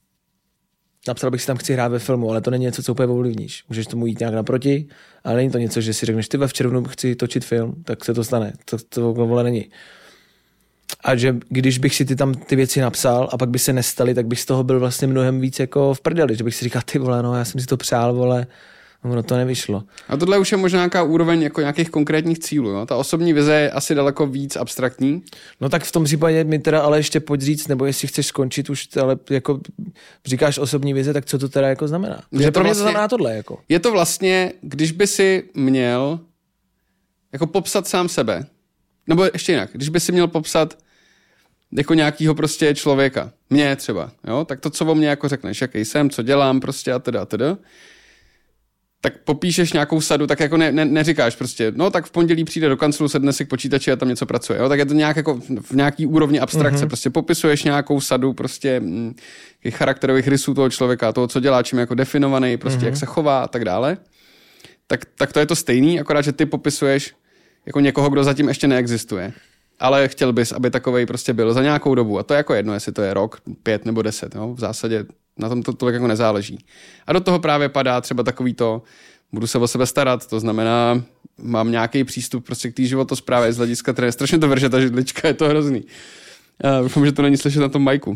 napsal bych si tam, chci hrát ve filmu, ale to není něco, co úplně ovlivníš. Můžeš tomu jít nějak naproti, ale není to něco, že si řekneš, ty v červnu chci točit film, tak se to stane. To vole není. A že když bych si tam ty věci napsal a pak by se nestaly, tak bych z toho byl vlastně mnohem víc jako v prdeli, že bych si říkal, ty vole, no já jsem si to přál, vole, no to nevyšlo. A tohle už je možná nějaká úroveň jako nějakých konkrétních cílů. Jo? Ta osobní vize je asi daleko víc abstraktní. No tak v tom případě mi teda ale ještě pojď říct, nebo jestli chceš skončit už, ale jako říkáš osobní vize, tak co to teda jako znamená? Protože pro mě to znamená tohle. Jako. Je to vlastně, když by si měl jako popsat sám sebe, nebo ještě jinak, když by si měl popsat jako nějakýho prostě člověka, mě třeba, jo? Tak to, co o mě jako řekneš, jaký jsem, co dělám prostě a teda, tak popíšeš nějakou sadu, tak jako neříkáš prostě, no tak v pondělí přijde do kanclu, sedne si k počítači a tam něco pracuje, jo? Tak je to nějak jako v nějaký úrovni abstrakce, prostě popisuješ nějakou sadu prostě charakterových rysů toho člověka, toho, co dělá, čím je jako definovaný, prostě jak se chová a tak dále. Tak to je to stejný, akorát, že ty popisuješ jako někoho, kdo zatím ještě neexistuje. Ale chtěl bys, aby takovej prostě byl za nějakou dobu. A to je jako jedno, jestli to je rok, 5 nebo 10. Jo? V zásadě na tom to tolik jako nezáleží. A do toho právě padá třeba takový to, budu se o sebe starat, to znamená, mám nějaký přístup prostě k té životosprávě z hlediska, které strašně to vrže ta židlička, je to hrozný. Doufám, že to není slyšet na tom majku.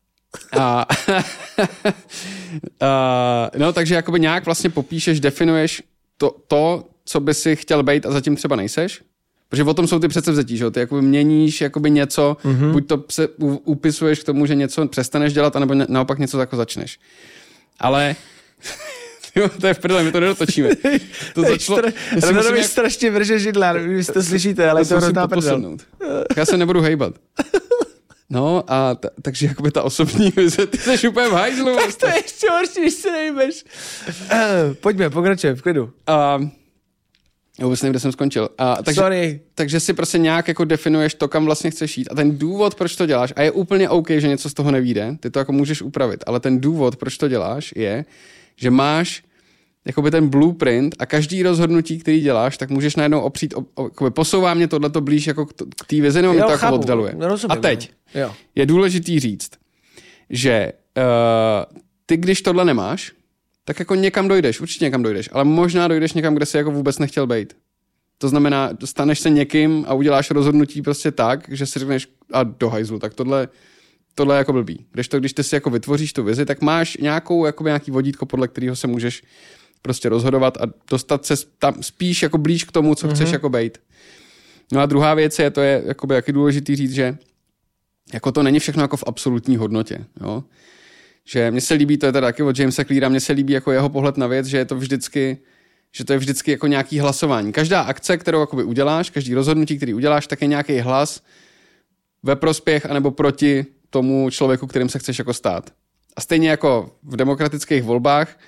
No, takže jakoby nějak vlastně popíšeš, definuješ to, co by si chtěl být a zatím třeba nejseš. Protože o tom jsou ty předsevzetí, že jo? Ty jakoby měníš jakoby něco, buď to se upisuješ k tomu, že něco přestaneš dělat, anebo naopak něco jako začneš. Ale to je v prdele, my to nedotočíme. To začalo... Radovi strašně vrže židla, vy to slyšíte, ale to hrozná prdel. Já se nebudu hejbat. No a takže jakoby ta osobní vize, ty jsi úplně v hajzlu. Tak to je ještě horší, když se nejmeš. Pojďme, pokračujeme, v klidu. Já vůbec nevím, kde jsem skončil. Takže si prostě nějak jako definuješ to, kam vlastně chceš jít. A ten důvod, proč to děláš, a je úplně OK, že něco z toho nevyjde, ty to jako můžeš upravit, ale ten důvod, proč to děláš, je, že máš jakoby ten blueprint a každý rozhodnutí, který děláš, tak můžeš najednou opřít, posouvá mě tohleto blíž jako k té vizi, nebo mě to jako oddaluje. Rozumím, a teď je důležitý říct, že ty, když tohle nemáš, tak jako někam dojdeš, určitě někam dojdeš, ale možná dojdeš někam, kde jsi jako vůbec nechtěl být. To znamená, dostaneš se někým a uděláš rozhodnutí prostě tak, že si řekneš a do hajzlu, tak tohle je jako blbý. Když ty si jako vytvoříš tu vizi, tak máš nějaký vodítko, podle kterého se můžeš prostě rozhodovat a dostat se tam spíš jako blíž k tomu, co chceš jako být. No a druhá věc je, to je jakoby jaký důležitý říct, že jako to není všechno jako v absolutní hodnotě, jo. Že mně se líbí, to je teda taky od Jamesa Cleara, mně se líbí jako jeho pohled na věc, že je to vždycky jako nějaký hlasování. Každá akce, kterou jakoby uděláš, každý rozhodnutí, který uděláš, tak je nějaký hlas ve prospěch anebo proti tomu člověku, kterým se chceš jako stát. A stejně jako v demokratických volbách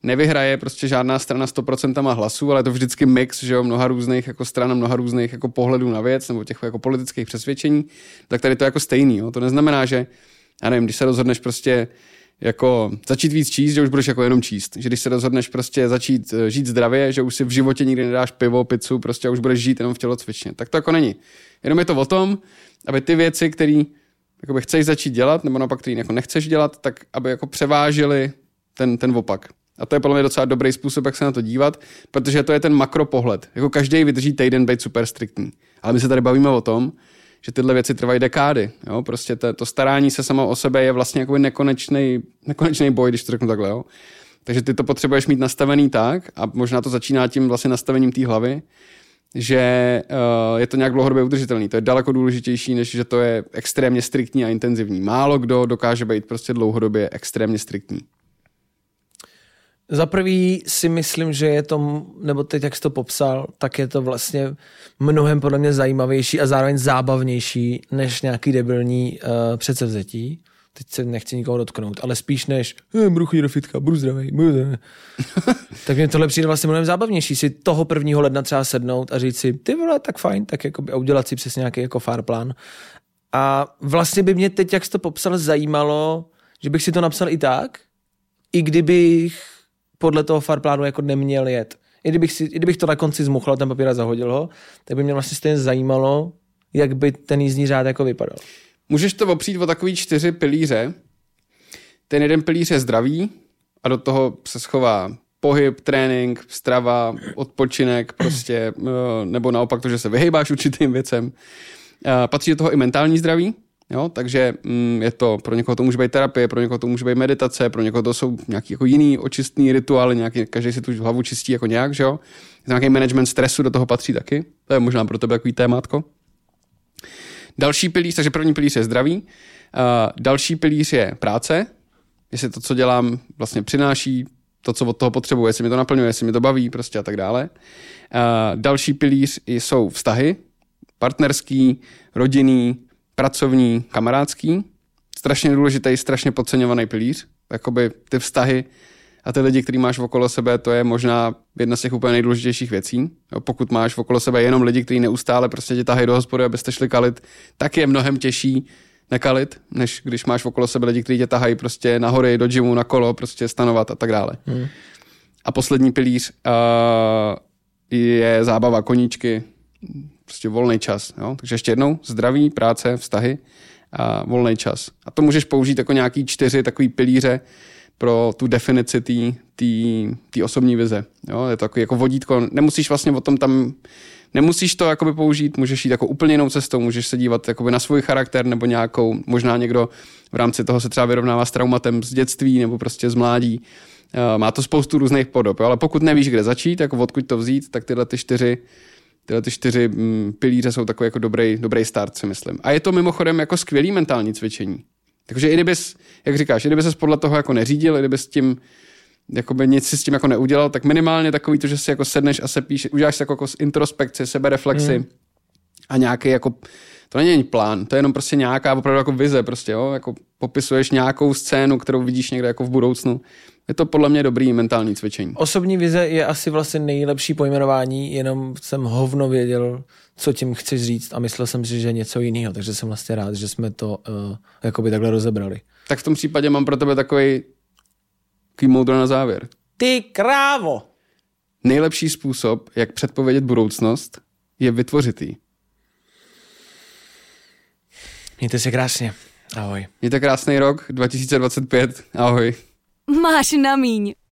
nevyhraje prostě žádná strana 100% hlasů, ale je to vždycky mix, že jo, mnoha různých jako stran a mnoha různých jako pohledů na věc nebo těch jako politických přesvědčení, tak tady to je jako stejný, jo. To neznamená, že, já nevím, když se rozhodneš prostě jako začít víc číst, že už budeš jako jenom číst. Že když se rozhodneš prostě začít žít zdravě, že už si v životě nikdy nedáš pivo, pizzu, prostě a už budeš žít jenom v tělocvičně. Tak to jako není. Jenom je to o tom, aby ty věci, které jakoby chceš začít dělat, nebo naopak, který jako nechceš dělat, tak aby jako převážily ten opak. A to je podle mě docela dobrý způsob, jak se na to dívat, protože to je ten makropohled. Jako každý vydrží týden být super striktní. Ale my se tady bavíme o tom, že tyhle věci trvají dekády. Jo? Prostě to starání se samo o sebe je vlastně jako nekonečný boj, když to řeknu takhle. Jo? Takže ty to potřebuješ mít nastavený tak, a možná to začíná tím vlastně nastavením té hlavy, že je to nějak dlouhodobě udržitelný. To je daleko důležitější, než že to je extrémně striktní a intenzivní. Málo kdo dokáže být prostě dlouhodobě extrémně striktní. Za prvý si myslím, že je to, nebo teď jak jsi to popsal, tak je to vlastně mnohem podle mě zajímavější a zároveň zábavnější než nějaký debilní předsevzetí. Teď se nechci nikoho dotknout, ale spíš než budu chodit do fitka, budu zdravý. Tak mě tohle přijde vlastně mnohem zábavnější si toho 1. ledna třeba sednout a říct si, ty vole, tak fajn, tak jakoby, a udělat si přesně nějaký jako farplán. A vlastně by mě teď, jak jsi to popsal, zajímalo, že bych si to napsal i tak, i kdybych podle toho farplánu jako neměl jet. I kdybych to na konci zmuchlal, ten papír a zahodil ho, tak by mě vlastně stejně zajímalo, jak by ten jízdní řád jako vypadal. Můžeš to opřít o takový 4 pilíře. Ten jeden pilíř je zdravý a do toho se schová pohyb, trénink, strava, odpočinek, prostě, nebo naopak to, že se vyhejbáš určitým věcem. Patří do toho i mentální zdraví. Jo, takže je to, pro někoho to může být terapie, pro někoho to může být meditace, pro někoho to jsou nějaký jako jiný očistný rituály, každý si tu hlavu čistí jako nějak, že jo. Nějaký management stresu do toho patří taky. To je možná pro tebe takový témátko. Další pilíř, takže první pilíř je zdraví. Další pilíř je práce. Jestli to, co dělám, vlastně přináší to, co od toho potřebuji, jestli mi to naplňuje, jestli mi to baví, prostě a tak dále. Další pilíř jsou vztahy. Partnerský, rodinný, pracovní, kamarádský. Strašně důležitý, strašně podceňovaný pilíř. Jakoby ty vztahy a ty lidi, který máš okolo sebe, to je možná jedna z těch úplně nejdůležitějších věcí. Pokud máš okolo sebe jenom lidi, kteří neustále prostě tě tahají do hospody, abyste šli kalit, tak je mnohem těžší nekalit, než když máš okolo sebe lidi, kteří tě tahají prostě na hory, do gymu, na kolo, prostě stanovat a tak dále. A poslední pilíř je zábava, koníčky, prostě volný čas. Jo? Takže ještě jednou, zdraví, práce, vztahy a volný čas. A to můžeš použít jako nějaký 4 takový pilíře pro tu definici té osobní vize. Jo? Je to jako vodítko. Nemusíš vlastně o tom tam, nemusíš to jakoby použít, můžeš jít jako úplně jinou cestou, můžeš se dívat jakoby na svůj charakter nebo nějakou, možná někdo v rámci toho se třeba vyrovnává s traumatem z dětství nebo prostě z mládí. Má to spoustu různých podob, jo? Ale pokud nevíš, kde začít, jako odkud to vzít, tak tyhle ty 4 pilíře jsou takový jako dobrý start, si myslím. A je to mimochodem jako skvělý mentální cvičení. Takže i kdybys, jak říkáš, i kdyby ses podle toho jako neřídil, i kdyby s tím jakoby nic si s tím jako neudělal, tak minimálně takový to, že si jako sedneš a se píš, uděláš si jako introspekci, sebereflexi a nějaký jako, to není plán, to je jenom prostě nějaká opravdu jako vize prostě, jo, jako popisuješ nějakou scénu, kterou vidíš někde jako v budoucnu. Je to podle mě dobrý mentální cvičení. Osobní vize je asi vlastně nejlepší pojmenování, jenom jsem hovno věděl, co tím chceš říct a myslel jsem si, že je něco jiného, takže jsem vlastně rád, že jsme to jakoby takhle rozebrali. Tak v tom případě mám pro tebe takový moudro na závěr. Ty krávo! Nejlepší způsob, jak předpovědět budoucnost, je vytvořit ji. Mějte se krásně. Ahoj. Mějte krásný rok 2025. Ahoj. Máš na míň.